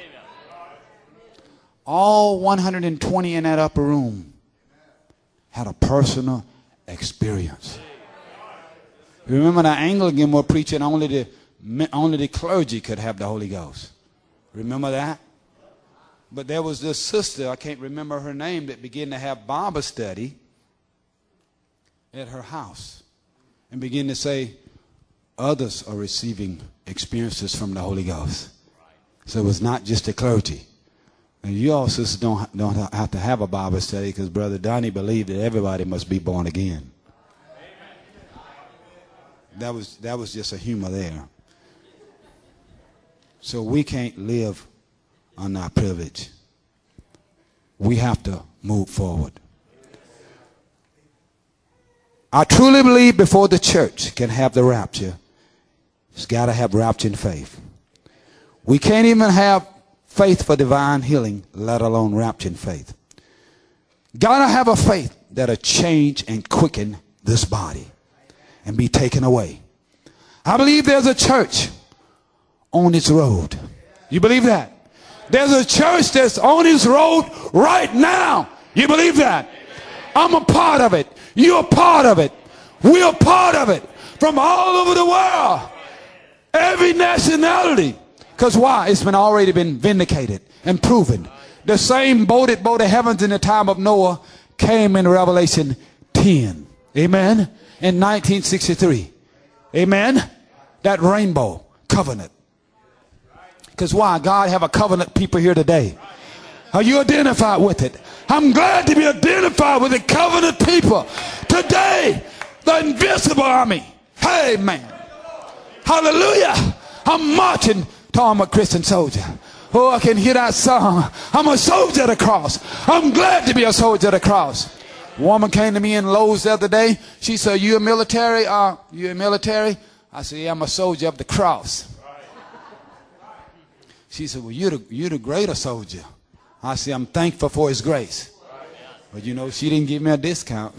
C: All 120 in that upper room had a personal experience. Remember the Anglican were preaching only the clergy could have the Holy Ghost. Remember that? But there was this sister, I can't remember her name, that began to have Bible study at her house and began to say, others are receiving experiences from the Holy Ghost. So it was not just the clergy. And you all sisters don't have to have a Bible study because Brother Donnie believed that everybody must be born again. That was just a humor there. So we can't live on our privilege. We have to move forward. I truly believe before the church can have the rapture, it's got to have rapture in faith. We can't even have faith for divine healing, let alone rapture in faith. Got to have a faith that'll change and quicken this body and be taken away. I believe there's a church on its road. You believe that? There's a church that's on its road right now. You believe that? I'm a part of it. You're a part of it. We're a part of it. From all over the world. Every nationality. Because why? It's been already been vindicated and proven. The same boat that bore the heavens in the time of Noah came in Revelation 10. Amen? In 1963. Amen? That rainbow covenant. Because why? God have a covenant people here today. Are you identified with it? I'm glad to be identified with the covenant people. Today, the invisible army. Amen. Hallelujah. I'm marching to I'm a Christian soldier. Oh, I can hear that song. I'm a soldier of the cross. I'm glad to be a soldier of the cross. A woman came to me in Lowe's the other day. She said, you a military? You a military? I said, yeah, I'm a soldier of the cross. She said, well, you're the greater soldier. I said, I'm thankful for his grace. But you know, she didn't give me a discount.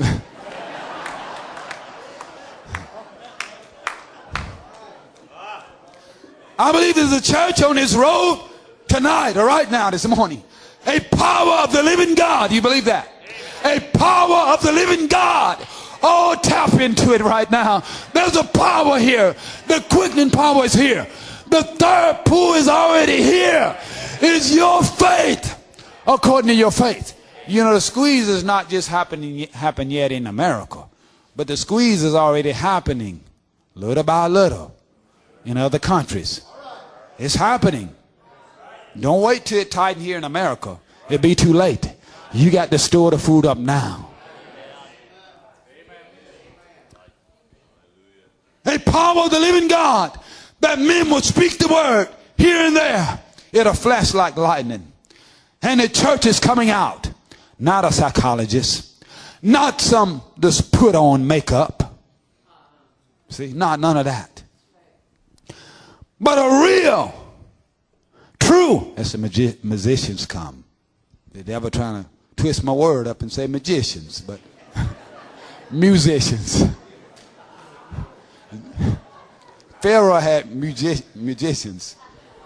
C: I believe there's a church on this road tonight or right now this morning. A power of the living God. You believe that? A power of the living God. Oh, tap into it right now. There's a power here. The quickening power is here. The third pull is already here. It's your faith. According to your faith. You know, the squeeze is not just happen yet in America. But the squeeze is already happening little by little in other countries. It's happening. Don't wait till it tighten here in America. It'll be too late. You got to store the food up now. A power of the living God. That men will speak the word here and there. It'll flash like lightning. And the church is coming out. Not a psychologist. Not some just put on makeup. See, none of that. But a real, true, as the musicians come. The devil trying to twist my word up and say magicians, but musicians. Pharaoh had magicians.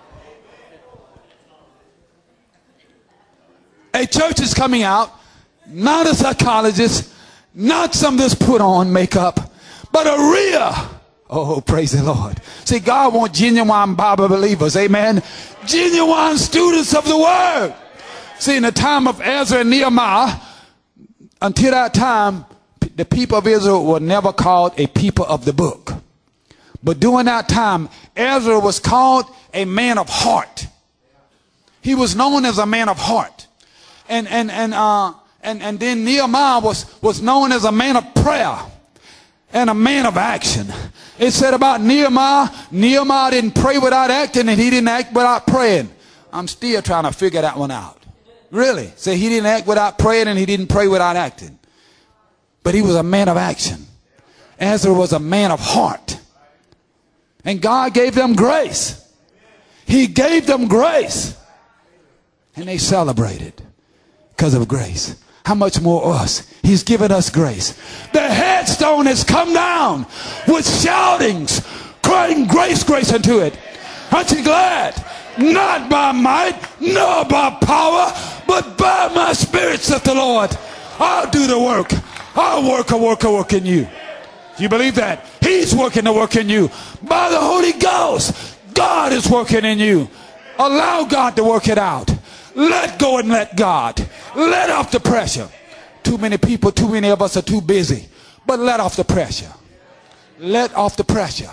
C: A church is coming out, not a psychologist, not some that's put on makeup, but a real, oh, praise the Lord. See, God wants genuine Bible believers, amen? Genuine students of the word. See, in the time of Ezra and Nehemiah, until that time, the people of Israel were never called a people of the book. But during that time, Ezra was called a man of heart. He was known as a man of heart. And then Nehemiah was known as a man of prayer and a man of action. It said about Nehemiah didn't pray without acting, and he didn't act without praying. I'm still trying to figure that one out. Really? So he didn't act without praying, and he didn't pray without acting. But he was a man of action. Ezra was a man of heart. And God gave them grace. He gave them grace. And they celebrated because of grace. How much more us? He's given us grace. The headstone has come down with shoutings, crying grace, grace unto it. Aren't you glad? Not by might, nor by power, but by my spirit, saith the Lord. I'll do the work. I'll work a work in you. Do you believe that? He's working the work in you. By the Holy Ghost, God is working in you. Allow God to work it out. Let go and let God. Let off the pressure. Too many people, too many of us are too busy. But let off the pressure. Let off the pressure.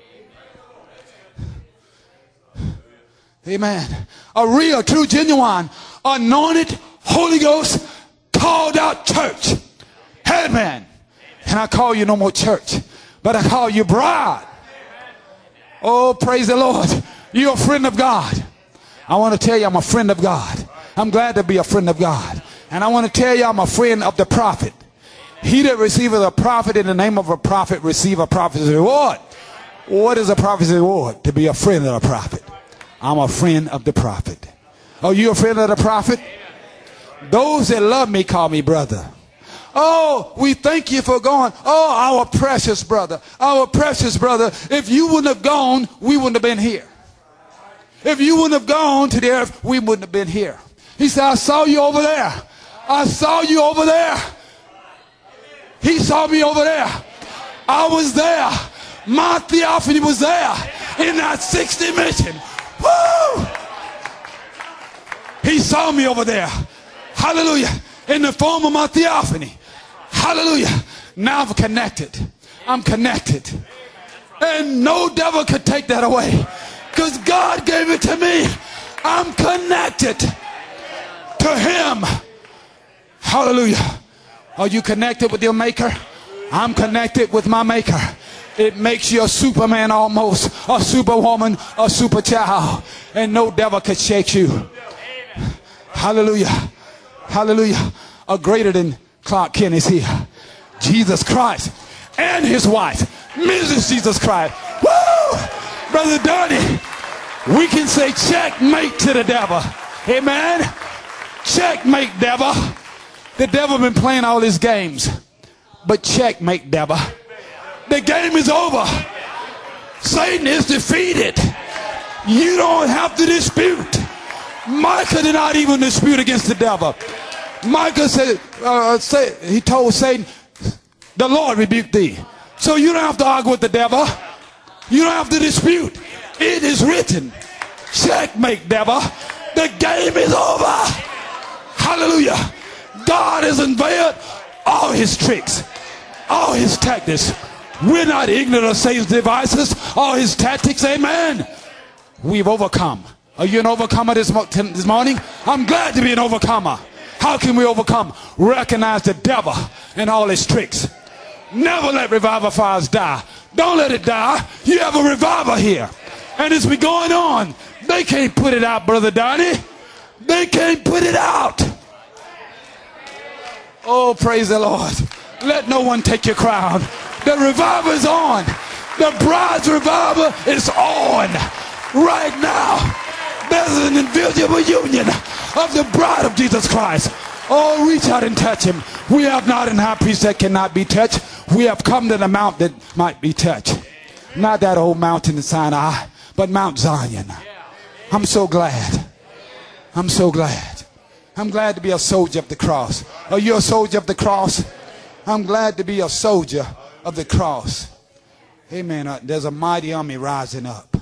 C: Amen. A real, true, genuine, anointed, Holy Ghost, called out church. Amen. And I call you no more church, but I call you bride. Oh, praise the Lord. You're a friend of God. I want to tell you I'm a friend of God. I'm glad to be a friend of God. And I want to tell you I'm a friend of the prophet. He that receiveth a prophet in the name of a prophet receive a prophet's reward. What is a prophet's reward? To be a friend of the prophet. I'm a friend of the prophet. Are you a friend of the prophet? Those that love me call me brother. Oh, we thank you for going. Oh, our precious brother. Our precious brother. If you wouldn't have gone, we wouldn't have been here. If you wouldn't have gone to the earth, we wouldn't have been here. He said, I saw you over there. I saw you over there. He saw me over there. I was there. My theophany was there in that 60 mission. Woo! He saw me over there. Hallelujah. In the form of my theophany. Hallelujah. Now I'm connected. I'm connected. And no devil could take that away. Because God gave it to me. I'm connected to him. Hallelujah. Are you connected with your maker? I'm connected with my maker. It makes you a superman almost, a superwoman, a super child. And no devil could shake you. Hallelujah. Hallelujah. A greater than Clark Kent is here. Jesus Christ and his wife, Mrs. Jesus Christ. Woo! Brother Donnie, we can say checkmate to the devil. Amen. Checkmate, devil. The devil been playing all his games. But checkmate, devil. The game is over. Satan is defeated. You don't have to dispute. Micah did not even dispute against the devil. Micah said, he told Satan, the Lord rebuked thee. So you don't have to argue with the devil. You don't have to dispute. It is written. Checkmate, devil. The game is over. Hallelujah. God has unveiled all his tricks, all his tactics. We're not ignorant of Satan's devices, all his tactics. Amen. We've overcome. Are you an overcomer this morning? I'm glad to be an overcomer. How can we overcome? Recognize the devil and all his tricks. Never let revival fires die. Don't let it die. You have a revival here. And it's been going on. They can't put it out, Brother Donnie. They can't put it out. Oh, praise the Lord. Let no one take your crown. The revival is on. The bride's revival is on right now. There's an invisible union of the bride of Jesus Christ. Oh, reach out and touch him. We have not an high priest that cannot be touched. We have come to the mount that might be touched. Not that old mountain in Sinai, but Mount Zion. I'm so glad. I'm so glad. I'm glad to be a soldier of the cross. Are you a soldier of the cross? I'm glad to be a soldier of the cross. Amen. There's a mighty army rising up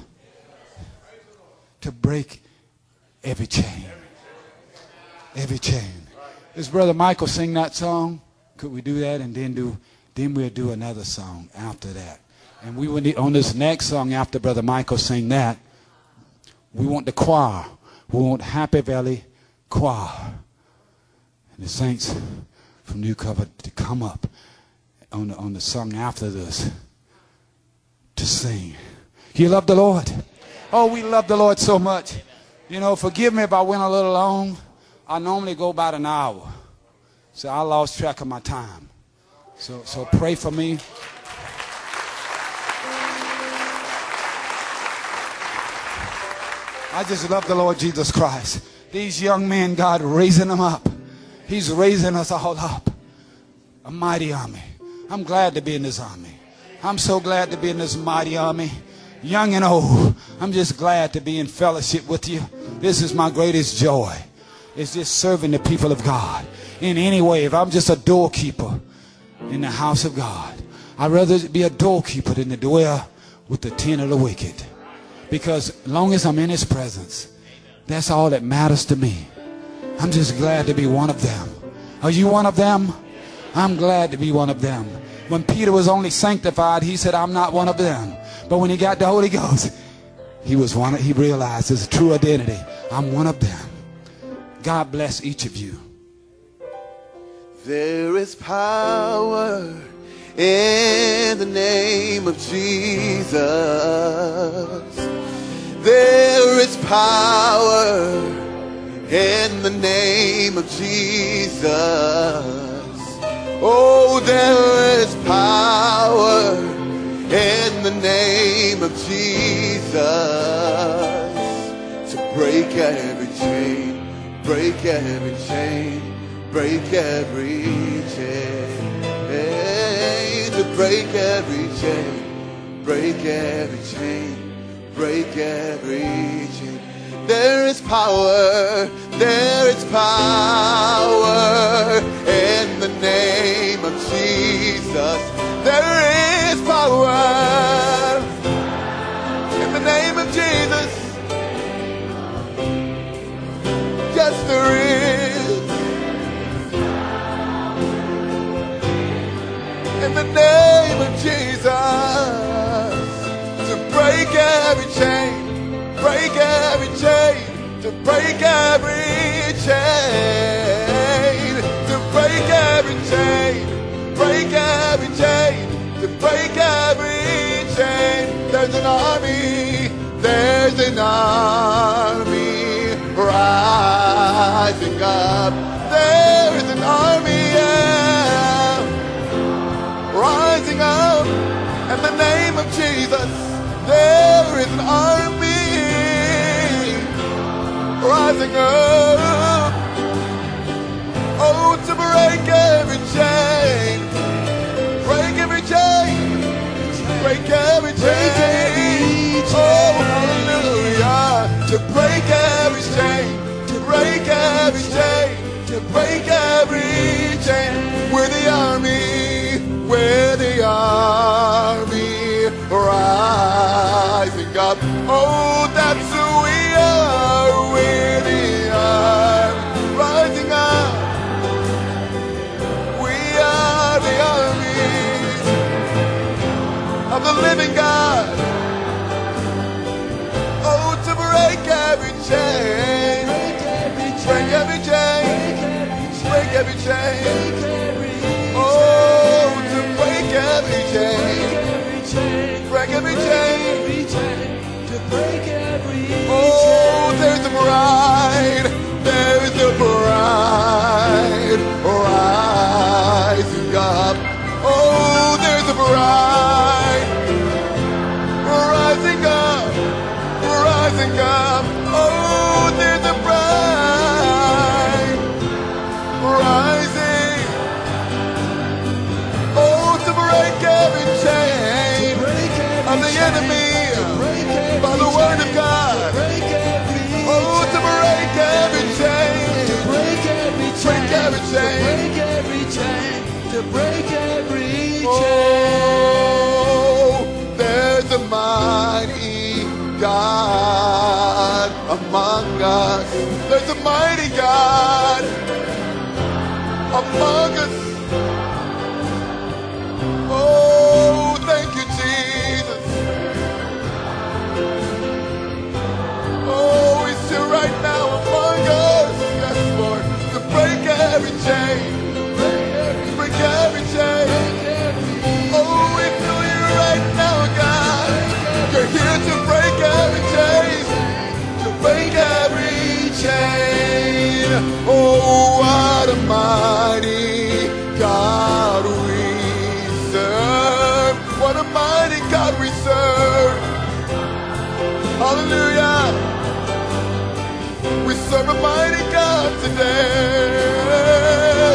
C: to break every chain. Every chain. Does Brother Michael sing that song? Could we do that and then we'll do another song after that? And we will need, on this next song after Brother Michael sing that, we want the choir. We want Happy Valley Choir. And the saints from New Covenant to come up on the song after this to sing. You love the Lord? Oh, we love the Lord so much. You know, forgive me if I went a little long. I normally go about an hour. So I lost track of my time. So pray for me. I just love the Lord Jesus Christ. These young men, God raising them up. He's raising us all up. A mighty army. I'm glad to be in this army. I'm so glad to be in this mighty army. Young and old. I'm just glad to be in fellowship with you. This is my greatest joy. It's just serving the people of God. In any way, if I'm just a doorkeeper in the house of God, I'd rather be a doorkeeper than to dwell with the tent of the wicked. Because as long as I'm in his presence, that's all that matters to me. I'm just glad to be one of them. Are you one of them? I'm glad to be one of them. When Peter was only sanctified, he said, I'm not one of them. But when he got the Holy Ghost, he realized his true identity. I'm one of them. God bless each of you.
E: There is power in the name of Jesus. There is power in the name of Jesus. Oh, there is power in the name of Jesus to break every chain, break every chain, break every chain, to break every chain, break every chain, break every chain. There is power in the name of Jesus. There is power in the name of Jesus. Yes, there is. In the name of Jesus, to break every chain, break every chain, to break every chain, to break every chain, break every chain, to break every chain. There's an army rising up. There is an army, rising up in the name of Jesus. There is an army rising up. Oh, to break every chain, break every chain, break every chain. Oh, hallelujah. To break every chain, to break every chain, to break every chain. We're the army, we're the army rising up. Oh, that's who we are. We're the army rising up. We are the army of the living God. Oh, to break every chain, break every chain, break every chain. Oh, to break every chain, break every chain, to break every chain. Oh, there's a bride, there's a bride rising up. Oh, there's a bride rising up, rising up. Oh, there's a bride rising. Oh, to break every chain of the enemy by the word of God. Oh, to break every chain, break every chain, break every chain, to break every chain. Oh, there's a mighty God among us. There's a mighty God among us. Oh, thank you, Jesus. Oh, he's here right now among us. Yes, Lord. To break every chain, break every chain. Oh, we feel you right now, God. You're here to break every chain, to break every chain. Oh, what a mighty God we serve. What a mighty God we serve. Hallelujah. We serve a mighty God today.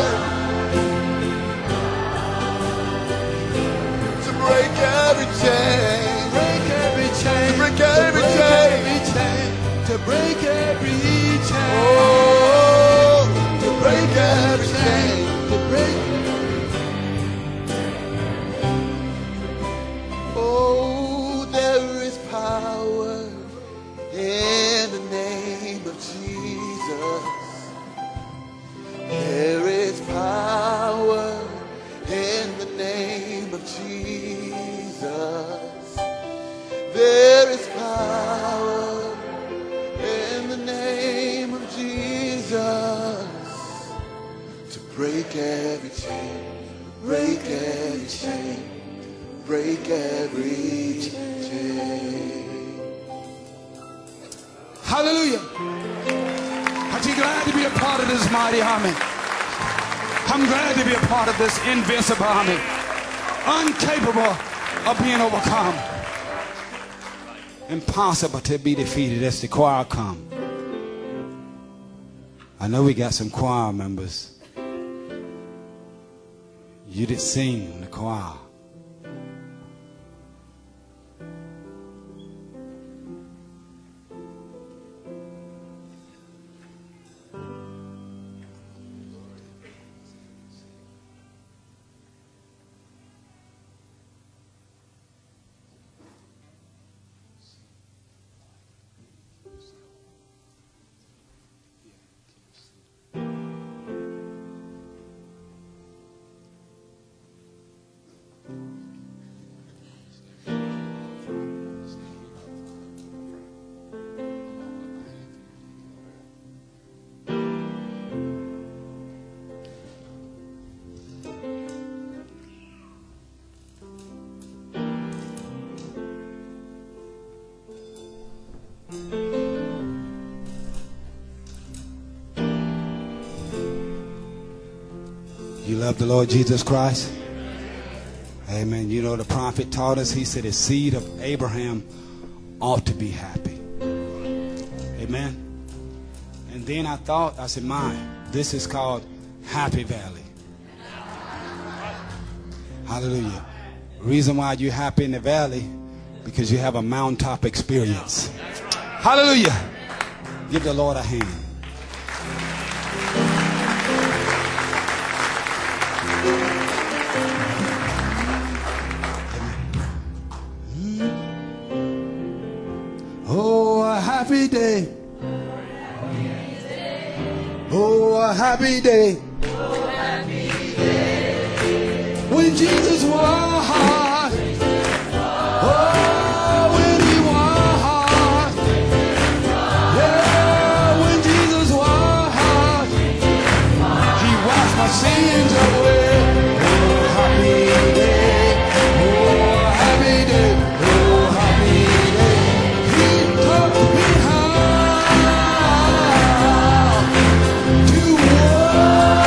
E: To break every chain, break every chain, to break every chain, to break every chain. Oh, to break every chain, to break. Oh, there is power in the name of Jesus. There is power in the name of Jesus. There is power in the name of Jesus to break every chain, break every chain, break every chain.
F: Hallelujah. Aren't you glad to be a part of this mighty army? I'm glad to be a part of this invincible army, incapable of being overcome, impossible to be defeated as the choir come. I know we got some choir members. You did sing in the choir. You love the Lord Jesus Christ? Amen. You know, the prophet taught us, he said, the seed of Abraham ought to be happy. Amen. And then I said, this is called Happy Valley. Hallelujah. Reason why you're happy in the valley, because you have a mountaintop experience. Hallelujah. Give the Lord a hand. Oh, a happy day. Oh, a happy day. When Jesus was. Oh, when he was. Yeah, when Jesus was. He washed my sins away. Oh, happy day. Oh, happy day. Oh, happy day. He taught me how to walk.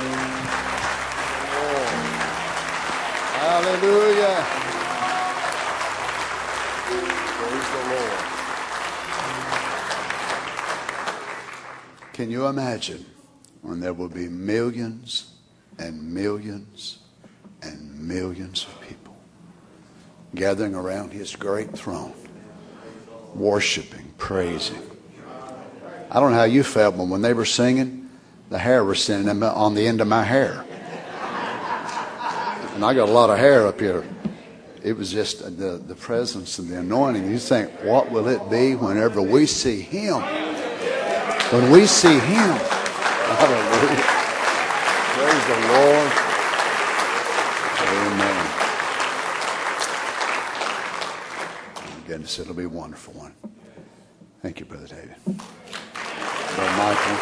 B: Hallelujah. Praise the Lord. Can you imagine when there will be millions and millions and millions of people gathering around his great throne, worshiping, praising? I don't know how you felt, but when they were singing, the hair was standing on the end of my hair. And I got a lot of hair up here. It was just the presence and the anointing. You think, what will it be whenever we see him? When we see him. Hallelujah. Praise the Lord. Amen. Oh, goodness, it'll be a wonderful one. Thank you, Brother David. Brother Michael.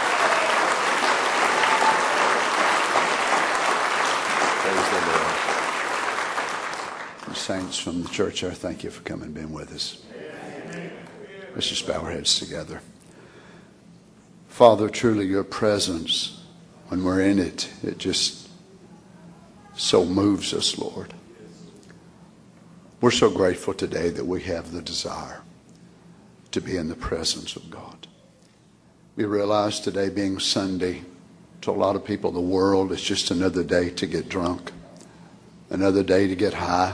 B: Praise the Lord. The saints from the church here, thank you for coming and being with us. Let's just bow our heads together. Father, truly your presence, when we're in it, it just so moves us, Lord. We're so grateful today that we have the desire to be in the presence of God. We realize today being Sunday, to a lot of people in the world, it's just another day to get drunk, another day to get high.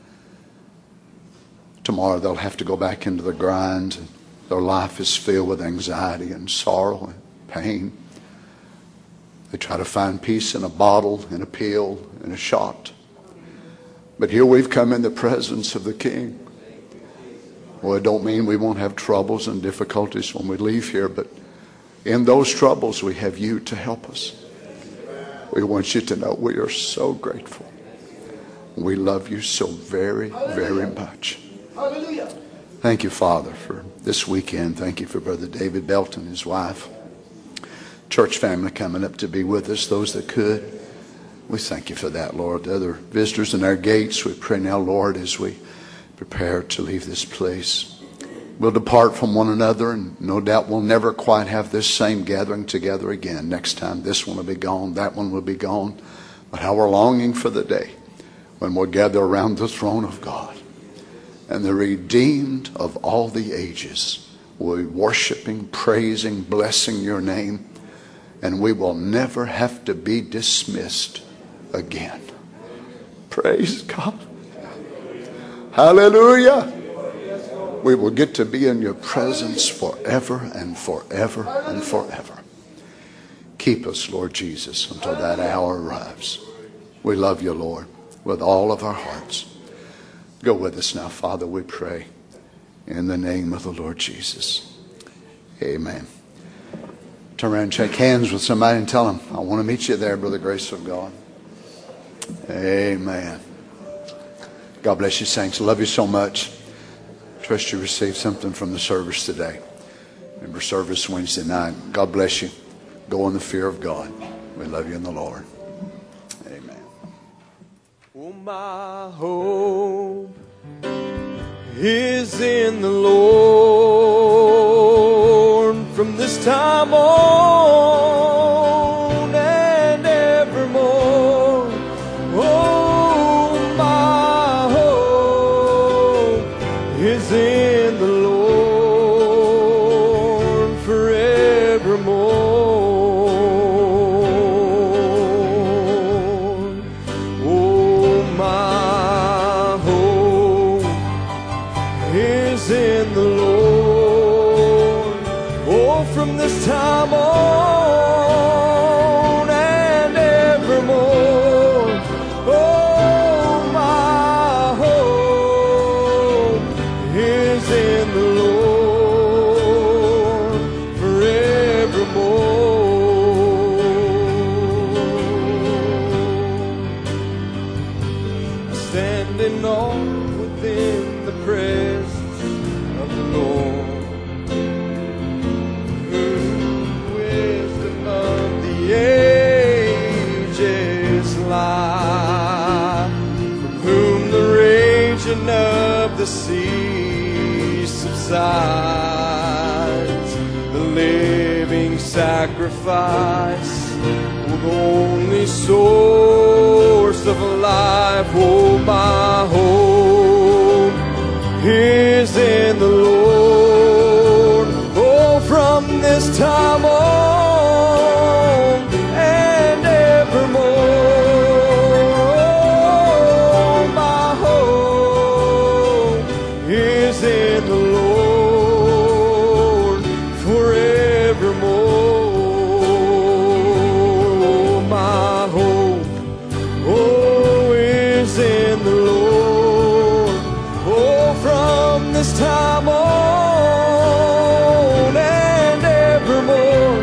B: Tomorrow they'll have to go back into the grind. Their life is filled with anxiety and sorrow and pain. They try to find peace in a bottle, in a pill, in a shot. But here we've come in the presence of the King. Well, it don't mean we won't have troubles and difficulties when we leave here, but in those troubles we have you to help us. We want you to know we are so grateful. We love you so very, very much. Thank you, Father, for this weekend. Thank you for Brother David Belton, his wife, church family coming up to be with us, those that could. We thank you for that, Lord. The other visitors in our gates, we pray now, Lord, as we prepare to leave this place, we'll depart from one another, and no doubt we'll never quite have this same gathering together again. Next time this one will be gone, that one will be gone. But how we're longing for the day when we'll gather around the throne of God, and the redeemed of all the ages will be worshiping, praising, blessing your name, and we will never have to be dismissed again. Praise God. Hallelujah. We will get to be in your presence forever and forever and forever. Keep us, Lord Jesus, until that hour arrives. We love you, Lord, with all of our hearts. Go with us now, Father, we pray, in the name of the Lord Jesus. Amen. Turn around and shake hands with somebody and tell them, I want to meet you there, Brother Grace of God. Amen. God bless you, saints. Love you so much. Trust you received something from the service today. Remember service Wednesday night. God bless you. Go in the fear of God. We love you in the Lord. Amen.
A: Oh, my hope is in the Lord from this time on and evermore. Oh, my hope is in the Lord forevermore. Oh, my hope is in the Lord. Oh, from this time on and evermore. Oh, my hope is in the Lord forevermore. Standing on within the presence of the Lord, whom wisdom of the ages lie, from whom the raging of the sea subsides. The living sacrifice will the only source of life. Oh, my hope is in the Lord. Oh, from this time on and evermore. Oh, my hope is in the Lord forevermore. Oh, my hope, oh, is in the Lord. Oh, from this time on and evermore.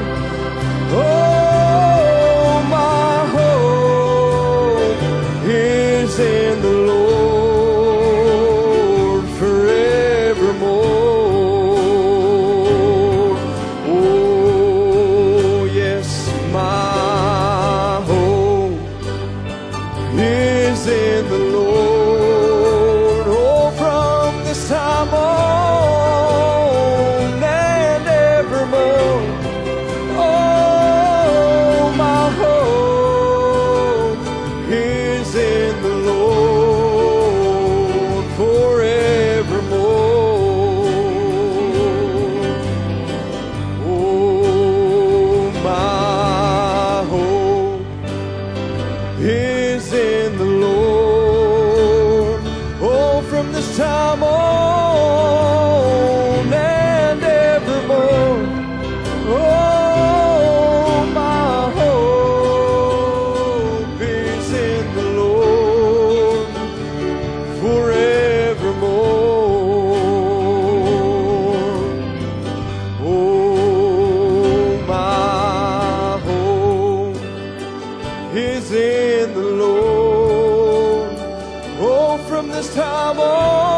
A: Oh, my hope is in the Lord forevermore. Oh, yes, my hope is in the Lord. Oh, from this time on and evermore. Oh, my hope is in the Lord forevermore. Oh, my hope is in the Lord. Oh, from this time on and evermore. Oh, my hope is in the Lord forevermore. Oh, my hope is in the Lord. Oh, from this time on